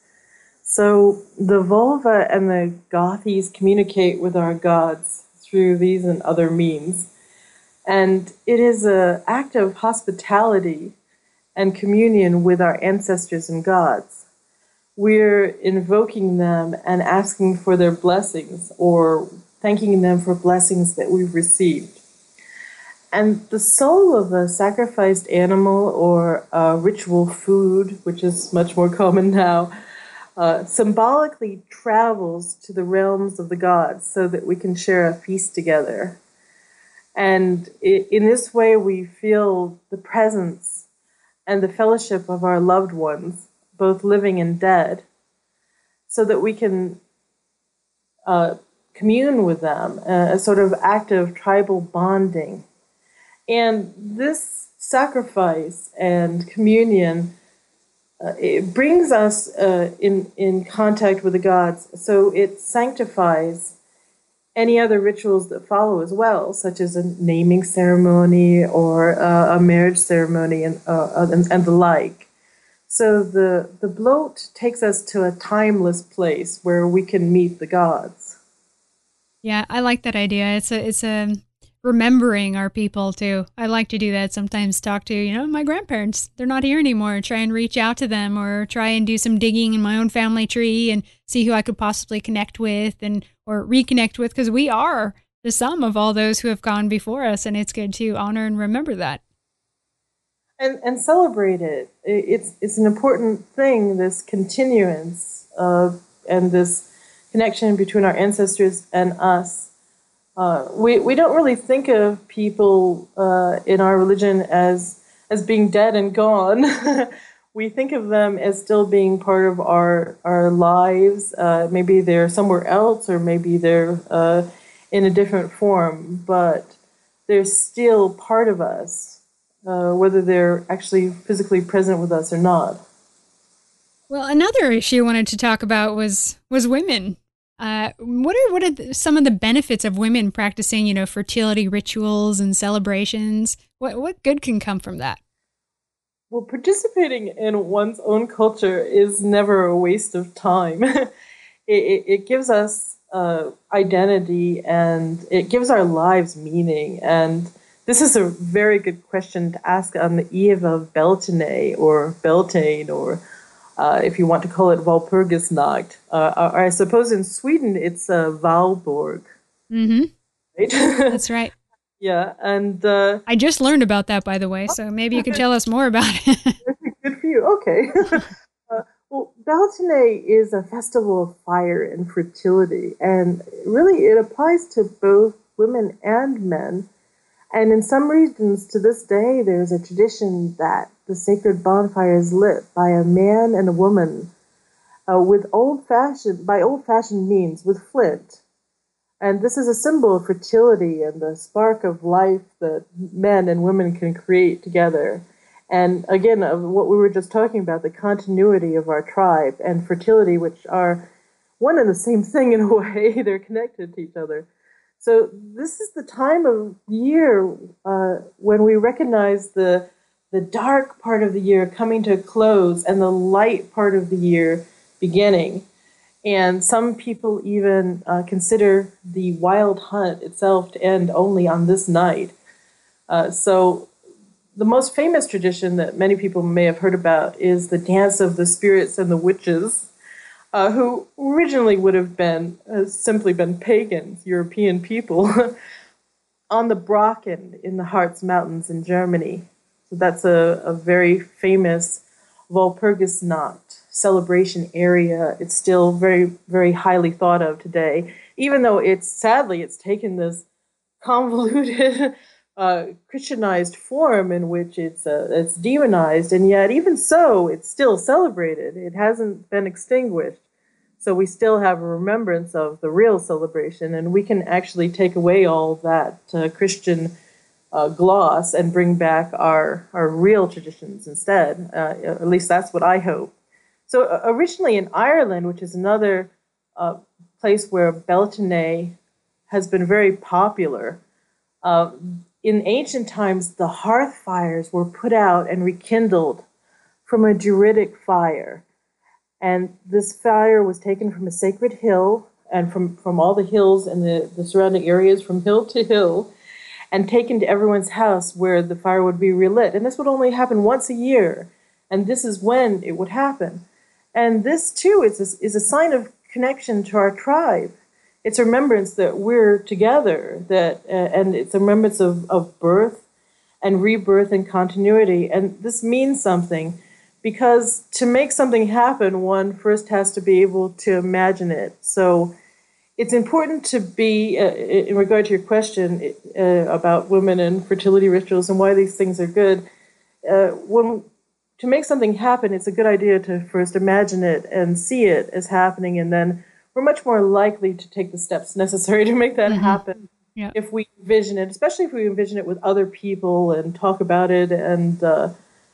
So the Volva and the Gothies communicate with our gods through these and other means. And it is an act of hospitality and communion with our ancestors and gods. We're invoking them and asking for their blessings or thanking them for blessings that we've received. And the soul of a sacrificed animal or a ritual food, which is much more common now, uh, symbolically travels to the realms of the gods so that we can share a feast together. And in this way, we feel the presence and the fellowship of our loved ones, both living and dead, so that we can uh, commune with them, a sort of act of tribal bonding. And this sacrifice and communion, uh, it brings us uh, in, in contact with the gods, so it sanctifies any other rituals that follow as well, such as a naming ceremony or uh, a marriage ceremony and, uh, and, and the like. So the, the bloat takes us to a timeless place where we can meet the gods. Yeah, I like that idea. It's a, it's a remembering our people too. I like to do that sometimes, talk to, you know, my grandparents. They're not here anymore. Try and reach out to them or try and do some digging in my own family tree and see who I could possibly connect with and or reconnect with, because we are the sum of all those who have gone before us, and it's good to honor and remember that. And and celebrate it. It's it's an important thing, this continuance of and this connection between our ancestors and us. Uh, we we don't really think of people uh, in our religion as as being dead and gone. We think of them as still being part of our our lives. Uh, maybe they're somewhere else, or maybe they're uh, in a different form, but they're still part of us, uh, whether they're actually physically present with us or not. Well, another issue I wanted to talk about was was women. Uh, what are what are the, some of the benefits of women practicing, you know, fertility rituals and celebrations? What what good can come from that? Well, participating in one's own culture is never a waste of time. it, it, it gives us uh, identity, and it gives our lives meaning. And this is a very good question to ask on the eve of Beltane or Beltane, or uh, if you want to call it Walpurgisnacht. Uh, I suppose in Sweden it's uh, Valborg. Mm-hmm. Right? That's right. Yeah, and uh, I just learned about that, by the way, so maybe you could tell us more about it. Good for you. Okay. uh, well, Beltane is a festival of fire and fertility, and really it applies to both women and men. And in some regions to this day, there's a tradition that the sacred bonfire is lit by a man and a woman uh, with old-fashioned, by old-fashioned means, with flint. And this is a symbol of fertility and the spark of life that men and women can create together. And again, of what we were just talking about, the continuity of our tribe and fertility, which are one and the same thing in a way. They're connected to each other. So this is the time of year uh, when we recognize the the dark part of the year coming to a close and the light part of the year beginning. And some people even uh, consider the wild hunt itself to end only on this night. Uh, so the most famous tradition that many people may have heard about is the dance of the spirits and the witches, uh, who originally would have been uh, simply been pagans, European people, on the Brocken in the Harz Mountains in Germany. So that's a, a very famous Walpurgisnacht celebration area. It's still very, very highly thought of today, even though it's sadly it's taken this convoluted uh, Christianized form in which it's uh, it's demonized, and yet even so, it's still celebrated. It hasn't been extinguished, so we still have a remembrance of the real celebration, and we can actually take away all that uh, Christian uh, gloss and bring back our our real traditions instead. Uh, at least that's what I hope. So uh, originally in Ireland, which is another uh, place where Beltane has been very popular, uh, in ancient times the hearth fires were put out and rekindled from a Druidic fire. And this fire was taken from a sacred hill and from, from all the hills and the, the surrounding areas from hill to hill and taken to everyone's house where the fire would be relit. And this would only happen once a year. And this is when it would happen. And this, too, is a, is a sign of connection to our tribe. It's a remembrance that we're together, that uh, and it's a remembrance of, of birth and rebirth and continuity. And this means something, because to make something happen, one first has to be able to imagine it. So it's important to be, uh, in regard to your question uh, about women and fertility rituals and why these things are good, uh, when to make something happen, it's a good idea to first imagine it and see it as happening, and then we're much more likely to take the steps necessary to make that mm-hmm. happen. Yeah. If we envision it, especially if we envision it with other people and talk about it and uh,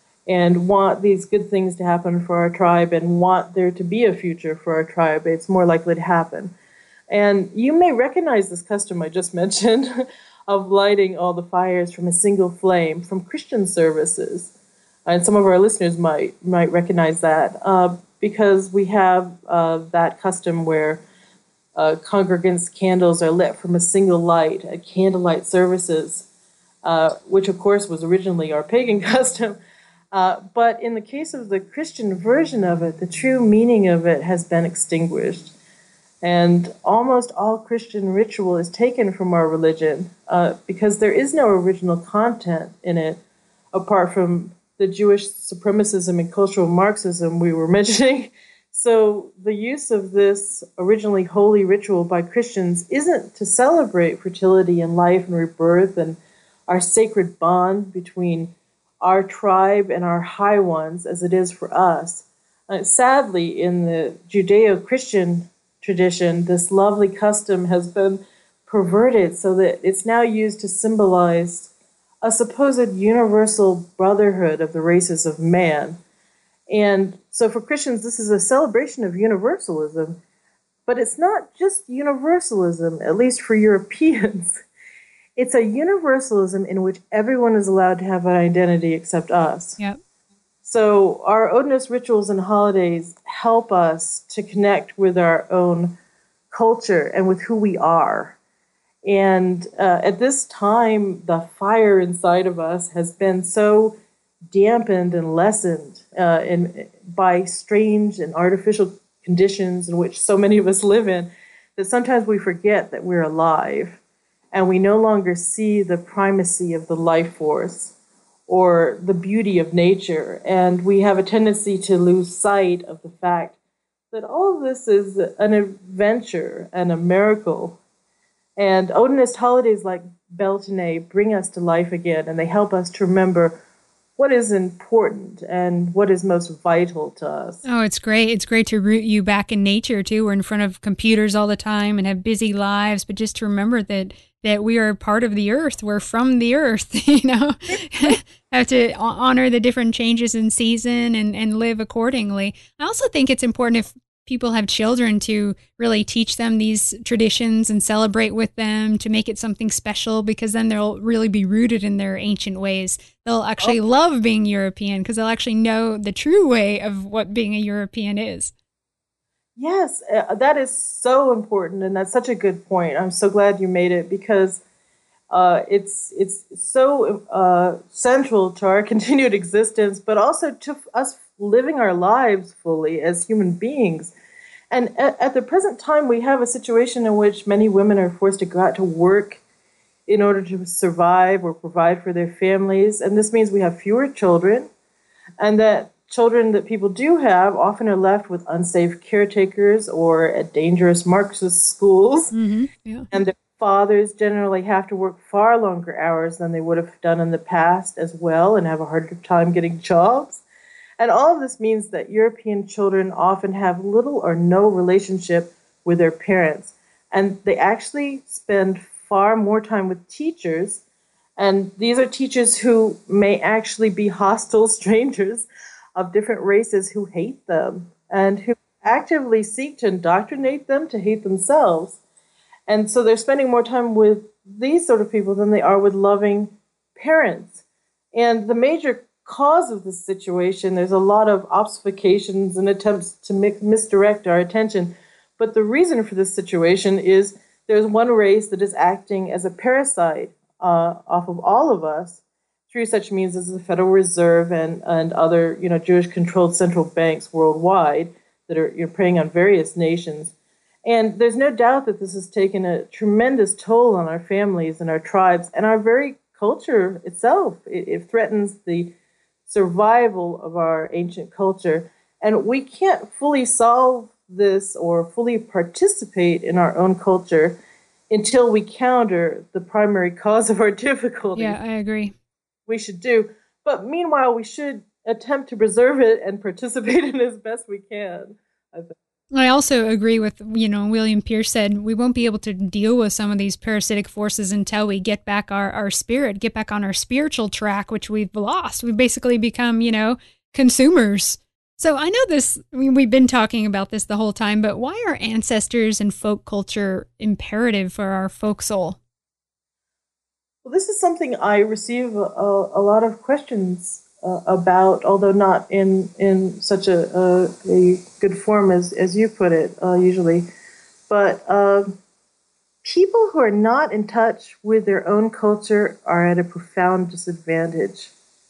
and want these good things to happen for our tribe and want there to be a future for our tribe, it's more likely to happen. And you may recognize this custom I just mentioned of lighting all the fires from a single flame from Christian services. And some of our listeners might might recognize that uh, because we have uh, that custom where uh, congregants' candles are lit from a single light at candlelight services, uh, which of course was originally our pagan custom. Uh, but in the case of the Christian version of it, the true meaning of it has been extinguished. And almost all Christian ritual is taken from our religion uh, because there is no original content in it apart from the Jewish supremacism and cultural Marxism we were mentioning. So the use of this originally holy ritual by Christians isn't to celebrate fertility and life and rebirth and our sacred bond between our tribe and our high ones as it is for us. Uh, sadly, in the Judeo-Christian tradition, this lovely custom has been perverted so that it's now used to symbolize a supposed universal brotherhood of the races of man. And so for Christians, this is a celebration of universalism, but it's not just universalism, at least for Europeans. It's a universalism in which everyone is allowed to have an identity except us. Yep. So our Odinist rituals and holidays help us to connect with our own culture and with who we are. And uh, at this time, the fire inside of us has been so dampened and lessened uh, in, by strange and artificial conditions in which so many of us live in, that sometimes we forget that we're alive, and we no longer see the primacy of the life force or the beauty of nature, and we have a tendency to lose sight of the fact that all of this is an adventure and a miracle. And Odinist holidays like Beltane bring us to life again, and they help us to remember what is important and what is most vital to us. Oh, it's great. It's great to root you back in nature, too. We're in front of computers all the time and have busy lives, but just to remember that that we are part of the earth. We're from the earth, you know, have to honor the different changes in season and, and live accordingly. I also think it's important if people have children to really teach them these traditions and celebrate with them to make it something special, because then they'll really be rooted in their ancient ways. They'll actually oh. love being European because they'll actually know the true way of what being a European is. Yes, uh, that is so important, and that's such a good point. I'm so glad you made it, because uh, it's it's so uh, central to our continued existence, but also to us living our lives fully as human beings. And at, at the present time, we have a situation in which many women are forced to go out to work in order to survive or provide for their families, and this means we have fewer children, and that children that people do have often are left with unsafe caretakers or at dangerous Marxist schools. Mm-hmm. Yeah. And their fathers generally have to work far longer hours than they would have done in the past as well, and have a harder time getting jobs. And all of this means that European children often have little or no relationship with their parents. And they actually spend far more time with teachers. And these are teachers who may actually be hostile strangers of different races who hate them and who actively seek to indoctrinate them to hate themselves. And so they're spending more time with these sort of people than they are with loving parents. And the major cause of this situation, there's a lot of obfuscations and attempts to mi- misdirect our attention. But the reason for this situation is there's one race that is acting as a parasite uh, off of all of us, through such means as the Federal Reserve and, and other, you know, Jewish-controlled central banks worldwide that are, you know, preying on various nations. And there's no doubt that this has taken a tremendous toll on our families and our tribes and our very culture itself. It, it threatens the survival of our ancient culture. And we can't fully solve this or fully participate in our own culture until we counter the primary cause of our difficulties. Yeah, I agree. We should do. But meanwhile, we should attempt to preserve it and participate in it as best we can, I think. I also agree with, you know, William Pierce said, we won't be able to deal with some of these parasitic forces until we get back our, our spirit, get back on our spiritual track, which we've lost. We've basically become, you know, consumers. So I know this, I mean, we've been talking about this the whole time, but why are ancestors and folk culture imperative for our folk soul? Well, this is something I receive a, a lot of questions uh, about, although not in, in such a, a, a good form as, as you put it, uh, usually. But uh, people who are not in touch with their own culture are at a profound disadvantage.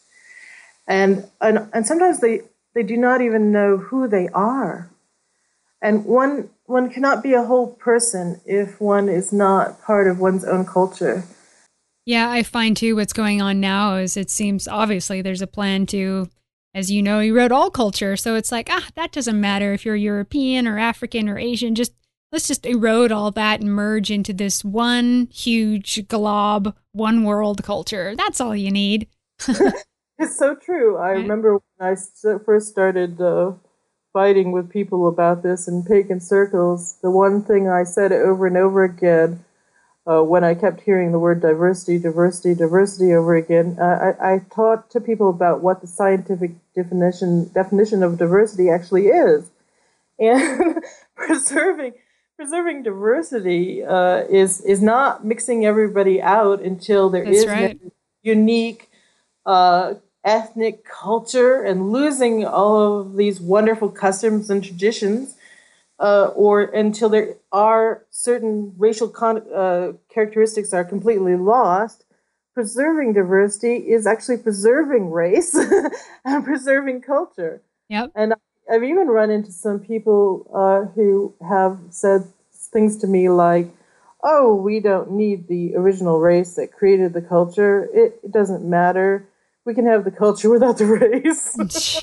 And, and, and sometimes they, they do not even know who they are. And one, one cannot be a whole person if one is not part of one's own culture. Yeah, I find too what's going on now is it seems obviously there's a plan to, as you know, erode all culture. So it's like, ah, that doesn't matter if you're European or African or Asian. Just let's just erode all that and merge into this one huge glob, one world culture. That's all you need. It's so true. I remember when I first started uh, fighting with people about this in pagan circles, the one thing I said over and over again, Uh, when I kept hearing the word diversity, diversity, diversity over again, uh, I, I taught to people about what the scientific definition definition of diversity actually is, and preserving preserving diversity uh, is is not mixing everybody out until there That's is right. a unique uh, ethnic culture, and losing all of these wonderful customs and traditions. Uh, or until there are certain racial con- uh, characteristics are completely lost. Preserving diversity is actually preserving race and preserving culture. Yep. And I've even run into some people uh, who have said things to me like, oh, we don't need the original race that created the culture. It, it doesn't matter. We can have the culture without the race.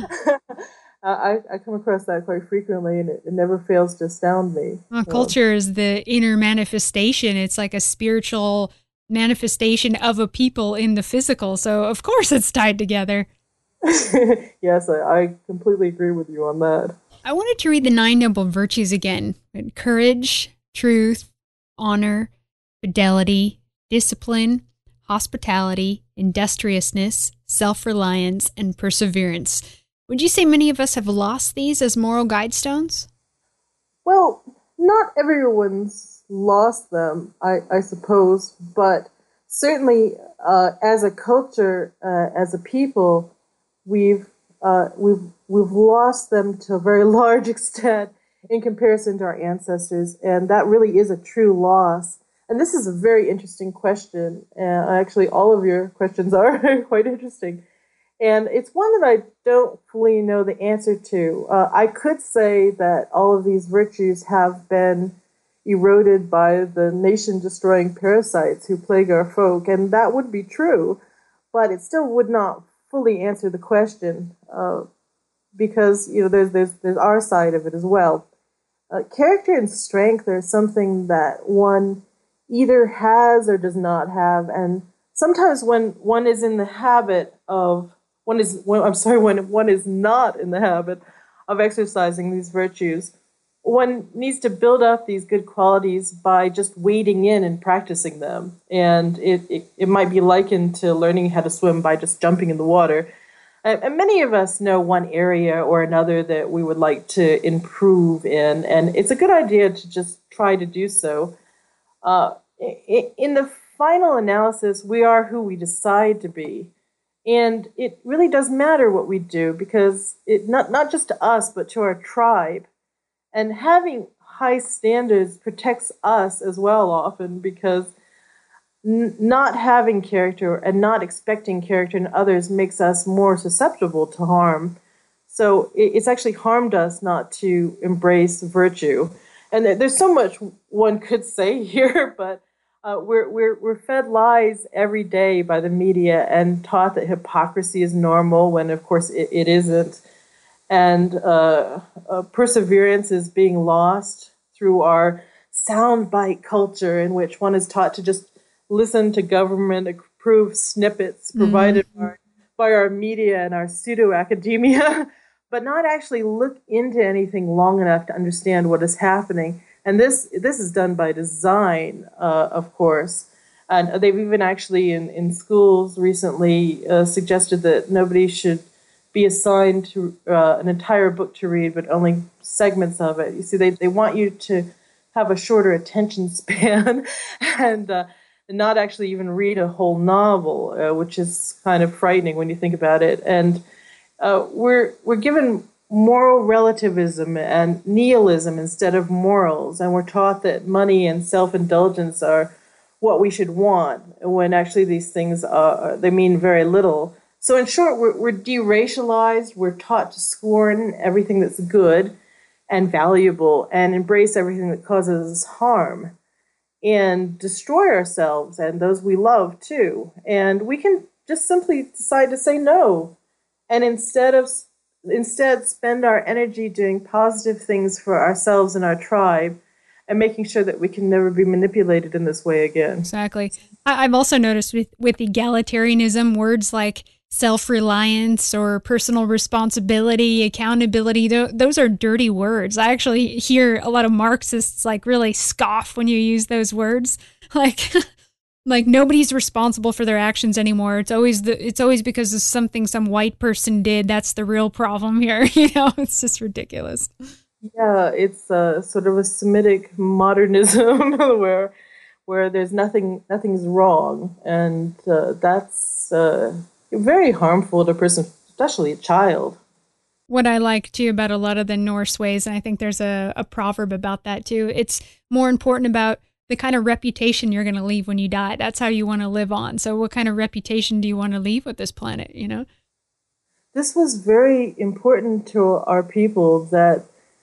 I, I come across that quite frequently, and it, it never fails to astound me. Well, so. Culture is the inner manifestation. It's like a spiritual manifestation of a people in the physical. So, of course, it's tied together. Yes, I, I completely agree with you on that. I wanted to read the Nine Noble Virtues again. Courage, truth, honor, fidelity, discipline, hospitality, industriousness, self-reliance, and perseverance. Would you say many of us have lost these as moral guidestones? Well, not everyone's lost them, I, I suppose, but certainly uh, as a culture, uh, as a people, we've uh, we've we've lost them to a very large extent in comparison to our ancestors, and that really is a true loss. And this is a very interesting question. Uh, actually, all of your questions are quite interesting. And it's one that I don't fully know the answer to. Uh, I could say that all of these virtues have been eroded by the nation-destroying parasites who plague our folk, and that would be true, but it still would not fully answer the question uh, because you know there's there's there's our side of it as well. Uh, character and strength are something that one either has or does not have, and sometimes when one is in the habit of One is, well, I'm sorry, when one is not in the habit of exercising these virtues, one needs to build up these good qualities by just wading in and practicing them. And it, it, it might be likened to learning how to swim by just jumping in the water. And, and many of us know one area or another that we would like to improve in, and it's a good idea to just try to do so. Uh, in, in the final analysis, we are who we decide to be. And it really does matter what we do, because it not, not just to us, but to our tribe. And having high standards protects us as well often, because n- not having character and not expecting character in others makes us more susceptible to harm. So it, it's actually harmed us not to embrace virtue. And there's so much one could say here, but uh, we're, we're, we're fed lies every day by the media and taught that hypocrisy is normal when, of course, it, it isn't. And uh, uh, perseverance is being lost through our soundbite culture, in which one is taught to just listen to government-approved snippets provided mm-hmm. by, by our media and our pseudo-academia, but not actually look into anything long enough to understand what is happening. And this this is done by design, uh, of course. And they've even actually in, in schools recently uh, suggested that nobody should be assigned to uh, an entire book to read, but only segments of it. You see, they, they want you to have a shorter attention span and uh, not actually even read a whole novel, uh, which is kind of frightening when you think about it. And uh, we're we're given moral relativism and nihilism instead of morals, and we're taught that money and self-indulgence are what we should want, when actually these things are, they mean very little. So in short, we're, we're deracialized, we're taught to scorn everything that's good and valuable and embrace everything that causes harm and destroy ourselves and those we love too. And we can just simply decide to say no, and instead of instead spend our energy doing positive things for ourselves and our tribe, and making sure that we can never be manipulated in this way again. Exactly. I- I've also noticed with, with egalitarianism, words like self-reliance or personal responsibility, accountability, th- those are dirty words. I actually hear a lot of Marxists like really scoff when you use those words. Like, like nobody's responsible for their actions anymore. It's always the, it's always because of something some white person did. That's the real problem here. You know, it's just ridiculous. Yeah, it's uh, sort of a Semitic modernism where where there's nothing, nothing's wrong, and uh, that's uh, very harmful to a person, especially a child. What I like too about a lot of the Norse ways, and I think there's a, a proverb about that too, it's more important about the kind of reputation you're going to leave when you die. That's how you want to live on. So what kind of reputation do you want to leave with this planet, you know? This was very important to our people, that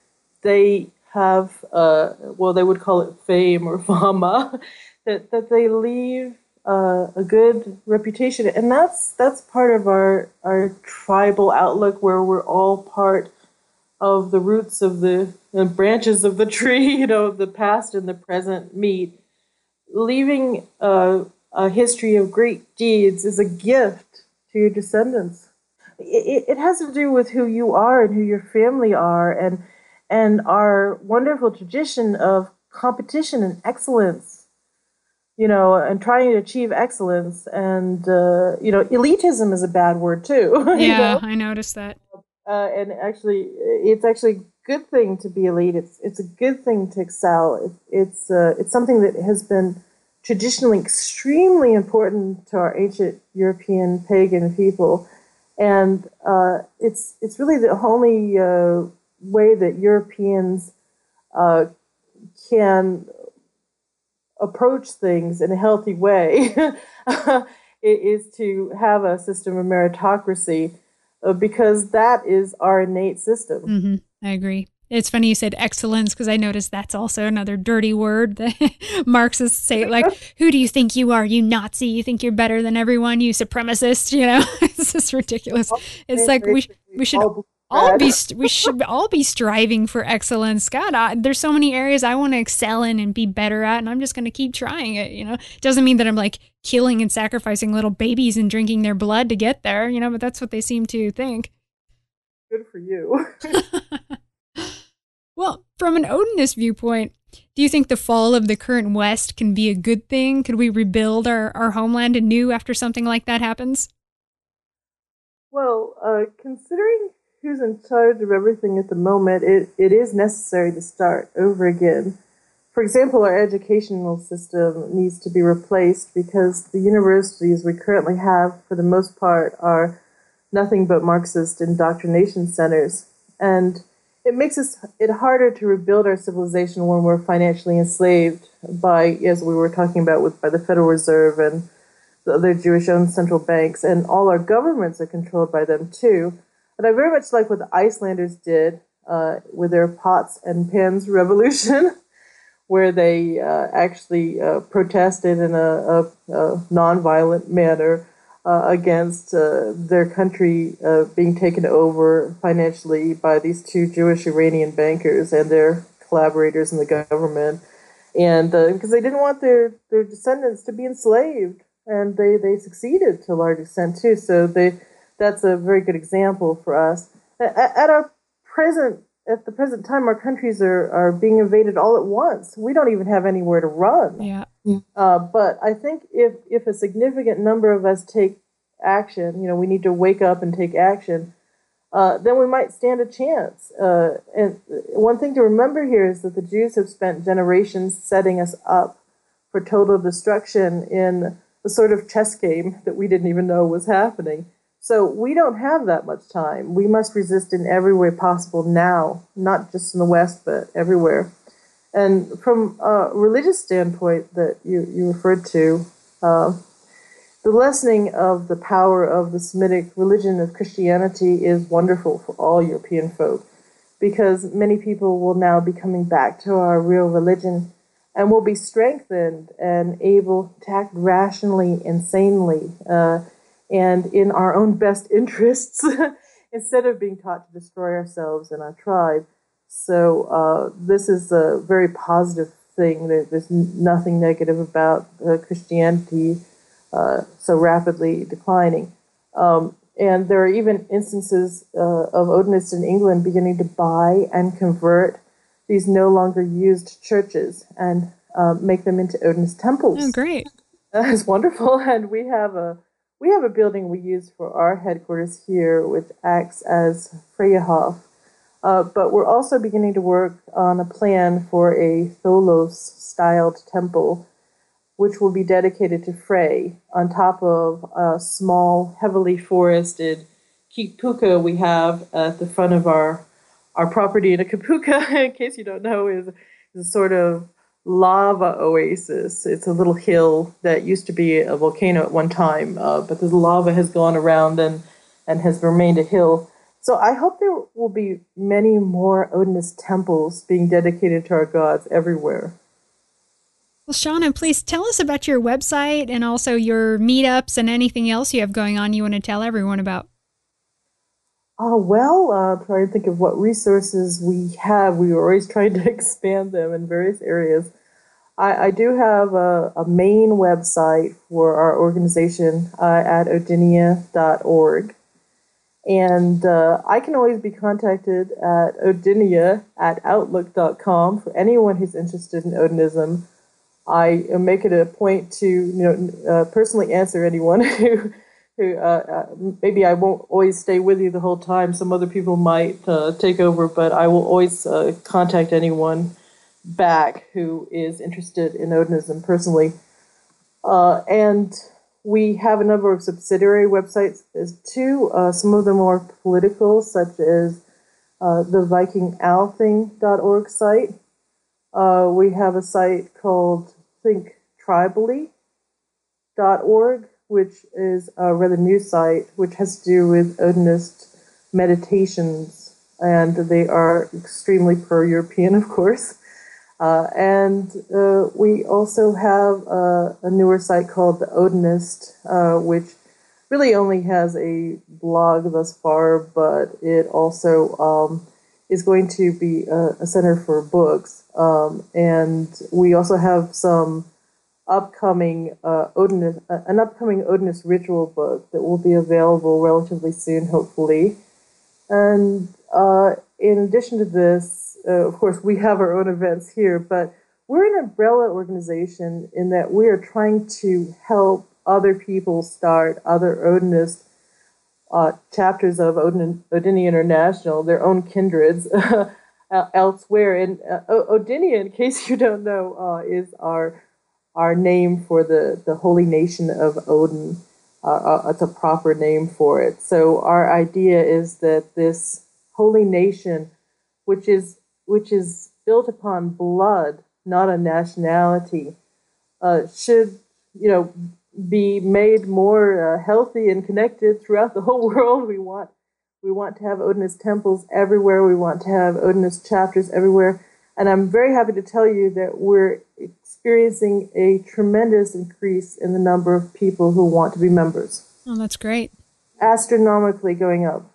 they have, uh, well, they would call it fame or fama, that, that they leave uh, a good reputation. And that's that's part of our, our tribal outlook, where we're all part of the roots of the, the branches of the tree, you know, the past and the present meet. Leaving uh, a history of great deeds is a gift to your descendants. It, it has to do with who you are and who your family are, and and our wonderful tradition of competition and excellence, you know, and trying to achieve excellence. And, uh, you know, elitism is a bad word too. Yeah, you know? I noticed that. Uh, and actually, it's actually a good thing to be elite. It's it's a good thing to excel. It, it's uh, it's something that has been traditionally extremely important to our ancient European pagan people. And uh, it's it's really the only uh, way that Europeans uh, can approach things in a healthy way is to have a system of meritocracy, uh, because that is our innate system. Mm-hmm. I agree. It's funny you said excellence, because I noticed that's also another dirty word that Marxists say, like, who do you think you are, you Nazi? You think you're better than everyone, you supremacist, you know? It's just ridiculous. It's like we we should all be we should all be striving for excellence. God, I, there's so many areas I want to excel in and be better at, and I'm just going to keep trying it, you know? It doesn't mean that I'm like killing and sacrificing little babies and drinking their blood to get there, you know, but that's what they seem to think. Good for you. Well, from an Odinist viewpoint, do you think the fall of the current West can be a good thing? Could we rebuild our, our homeland anew after something like that happens? Well, uh, considering who's in charge of everything at the moment, it, it is necessary to start over again. For example, our educational system needs to be replaced, because the universities we currently have, for the most part, are nothing but Marxist indoctrination centers. And it makes us, it harder to rebuild our civilization when we're financially enslaved by, as we were talking about, with by the Federal Reserve and the other Jewish-owned central banks, and all our governments are controlled by them too. And I very much like what the Icelanders did uh, with their pots and pans revolution, where they uh, actually uh, protested in a, a, a nonviolent manner uh, against uh, their country uh, being taken over financially by these two Jewish Iranian bankers and their collaborators in the government. And uh, because they didn't want their, their descendants to be enslaved, and they, they succeeded to a large extent too. So they that's a very good example for us. At, at our present at the present time, our countries are, are being invaded all at once. We don't even have anywhere to run. Yeah. Uh, but I think if if a significant number of us take action, you know, we need to wake up and take action. Uh, then we might stand a chance. Uh, and one thing to remember here is that the Jews have spent generations setting us up for total destruction in a sort of chess game that we didn't even know was happening. So we don't have that much time. We must resist in every way possible now, not just in the West, but everywhere. And from a religious standpoint that you, you referred to, uh, the lessening of the power of the Semitic religion of Christianity is wonderful for all European folk, because many people will now be coming back to our real religion and will be strengthened and able to act rationally and sanely uh, and in our own best interests instead of being taught to destroy ourselves and our tribe. So uh, this is a very positive thing. There's nothing negative about uh, Christianity Uh, so rapidly declining. Um, and there are even instances uh, of Odinists in England beginning to buy and convert these no longer used churches and uh, make them into Odinist temples. Oh, great. That is wonderful. And we have a we have a building we use for our headquarters here, which acts as Freyhof. Uh, but we're also beginning to work on a plan for a Tholos-styled temple, which will be dedicated to Frey, on top of a small, heavily forested kipuka we have at the front of our our property. And a kipuka, in case you don't know, is, is a sort of lava oasis. It's a little hill that used to be a volcano at one time, uh, but the lava has gone around and, and has remained a hill. So I hope there will be many more Odinist temples being dedicated to our gods everywhere. Well, Shauna, please tell us about your website and also your meetups and anything else you have going on you want to tell everyone about. Oh, well, uh, trying to think of what resources we have. We were always trying to expand them in various areas. I, I do have a, a main website for our organization uh, at odinia dot org. And uh, I can always be contacted at odinia at outlook dot com for anyone who's interested in Odinism. I make it a point to, you know, uh, personally answer anyone who, who uh, uh, maybe I won't always stay with you the whole time. Some other people might uh, take over, but I will always uh, contact anyone back who is interested in Odinism personally. Uh, and we have a number of subsidiary websites as too. Uh, some of them are political, such as uh, the Viking Althing dot org site. Uh, we have a site called think tribally dot org, which is a rather new site, which has to do with Odinist meditations, and they are extremely pro-European, of course. Uh, and uh, we also have uh, a newer site called The Odinist, uh, which really only has a blog thus far, but it also um, is going to be a, a center for books. Um, and we also have some upcoming uh, Odinist, uh, an upcoming Odinist ritual book that will be available relatively soon, hopefully. And uh, in addition to this, uh, of course, we have our own events here, but we're an umbrella organization in that we are trying to help other people start other Odinist uh, chapters of Odin, Odinia International, their own kindreds. Uh, elsewhere. And uh, Odinia, in case you don't know, uh, is our our name for the, the holy nation of Odin. Uh, uh, it's a proper name for it. So our idea is that this holy nation, which is which is built upon blood, not a nationality, uh, should you know be made more uh, healthy and connected throughout the whole world. We want We want to have Odinist temples everywhere. We want to have Odinist chapters everywhere. And I'm very happy to tell you that we're experiencing a tremendous increase in the number of people who want to be members. Oh, that's great. Astronomically going up.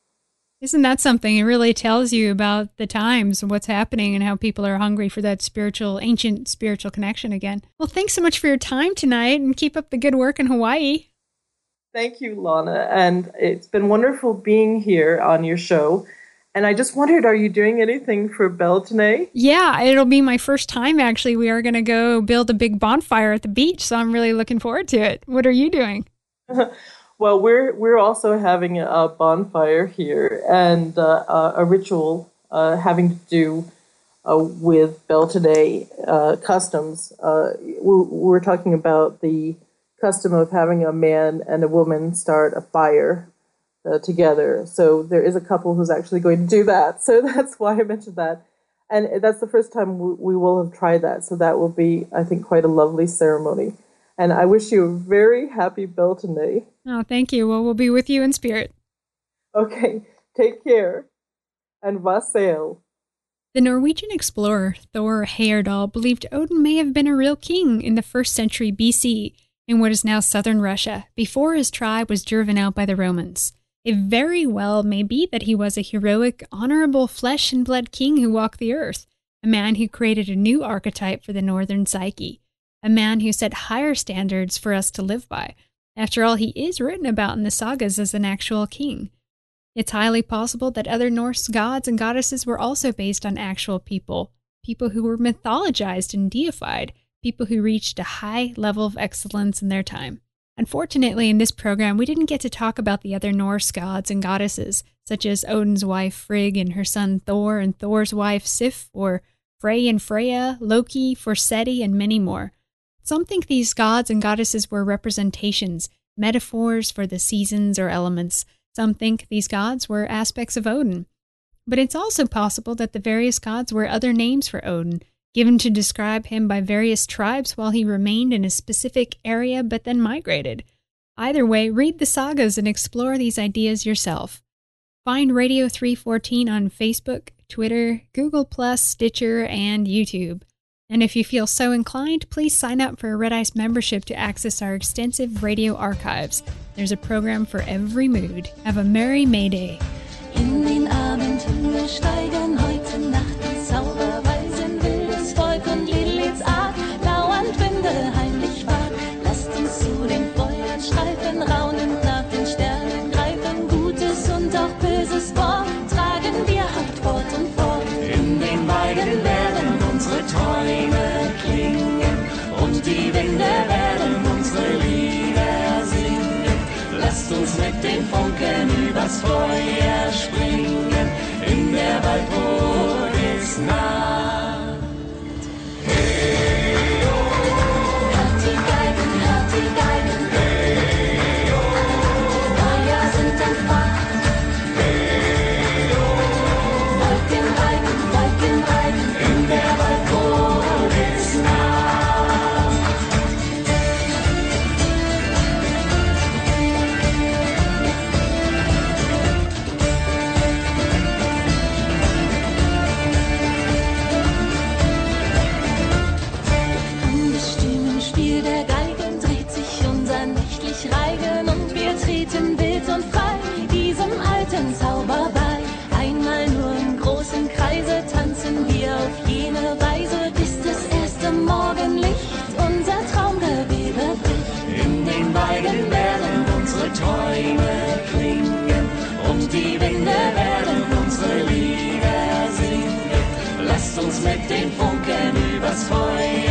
Isn't that something? It really tells you about the times and what's happening and how people are hungry for that spiritual, ancient spiritual connection again. Well, thanks so much for your time tonight, and keep up the good work in Hawaii. Thank you, Lana. And it's been wonderful being here on your show. And I just wondered, are you doing anything for Beltane? Yeah, it'll be my first time, actually. We are going to go build a big bonfire at the beach, so I'm really looking forward to it. What are you doing? Well, we're we're also having a bonfire here, and uh, a ritual uh, having to do uh, with Beltane uh, customs. Uh, we're, we're talking about the custom of having a man and a woman start a fire uh, together. So there is a couple who's actually going to do that. So that's why I mentioned that. And that's the first time we, we will have tried that. So that will be, I think, quite a lovely ceremony. And I wish you a very happy Beltane. Oh, thank you. Well, we'll be with you in spirit. Okay, take care. And wassail. The Norwegian explorer Thor Heyerdahl believed Odin may have been a real king in the first century B C in what is now southern Russia, before his tribe was driven out by the Romans. It very well may be that he was a heroic, honorable flesh and blood king who walked the earth, a man who created a new archetype for the northern psyche, a man who set higher standards for us to live by. After all, he is written about in the sagas as an actual king. It's highly possible that other Norse gods and goddesses were also based on actual people, people who were mythologized and deified, people who reached a high level of excellence in their time. Unfortunately, in this program, we didn't get to talk about the other Norse gods and goddesses, such as Odin's wife Frigg and her son Thor, and Thor's wife Sif, or Frey and Freya, Loki, Forseti, and many more. Some think these gods and goddesses were representations, metaphors for the seasons or elements. Some think these gods were aspects of Odin. But it's also possible that the various gods were other names for Odin, given to describe him by various tribes while he remained in a specific area but then migrated. Either way, read the sagas and explore these ideas yourself. Find Radio three fourteen on Facebook, Twitter, Google plus, Stitcher, and YouTube. And if you feel so inclined, please sign up for a Red Ice membership to access our extensive radio archives. There's a program for every mood. Have a merry May Day. In den Abendhimmel steigen heute Nacht die Zauberweisen, wildes Volk und Liliths Art, lauernd Winde heimlich wach. Lasst uns zu den Feuern schreiten, raunend nach den Sternen greifen, Gutes und auch Böses Wort, tragen wir Hauptwort und fort. In den Weiden werden unsere Träume klingen und die Winde werden unsere Lieder singen. Lasst uns mit den Funken übers Feuer springen, in der Walpurgisnacht. Hey, oh. Hört die Geigen, hört die Geigen. Hey, oh. Feuer sind entfacht. Hey, oh. Folgt den Reigen, folgt den Reigen, in der Walpurgisnacht. Reigen und wir treten wild und frei diesem alten Zauber bei. Einmal nur im großen Kreise tanzen wir auf jene Weise, bis das erste Morgenlicht unser Traumgewebe bricht. In den Weiden werden unsere Träume klingen und die Winde werden unsere Lieder singen. Lasst uns mit den Funken übers Feuer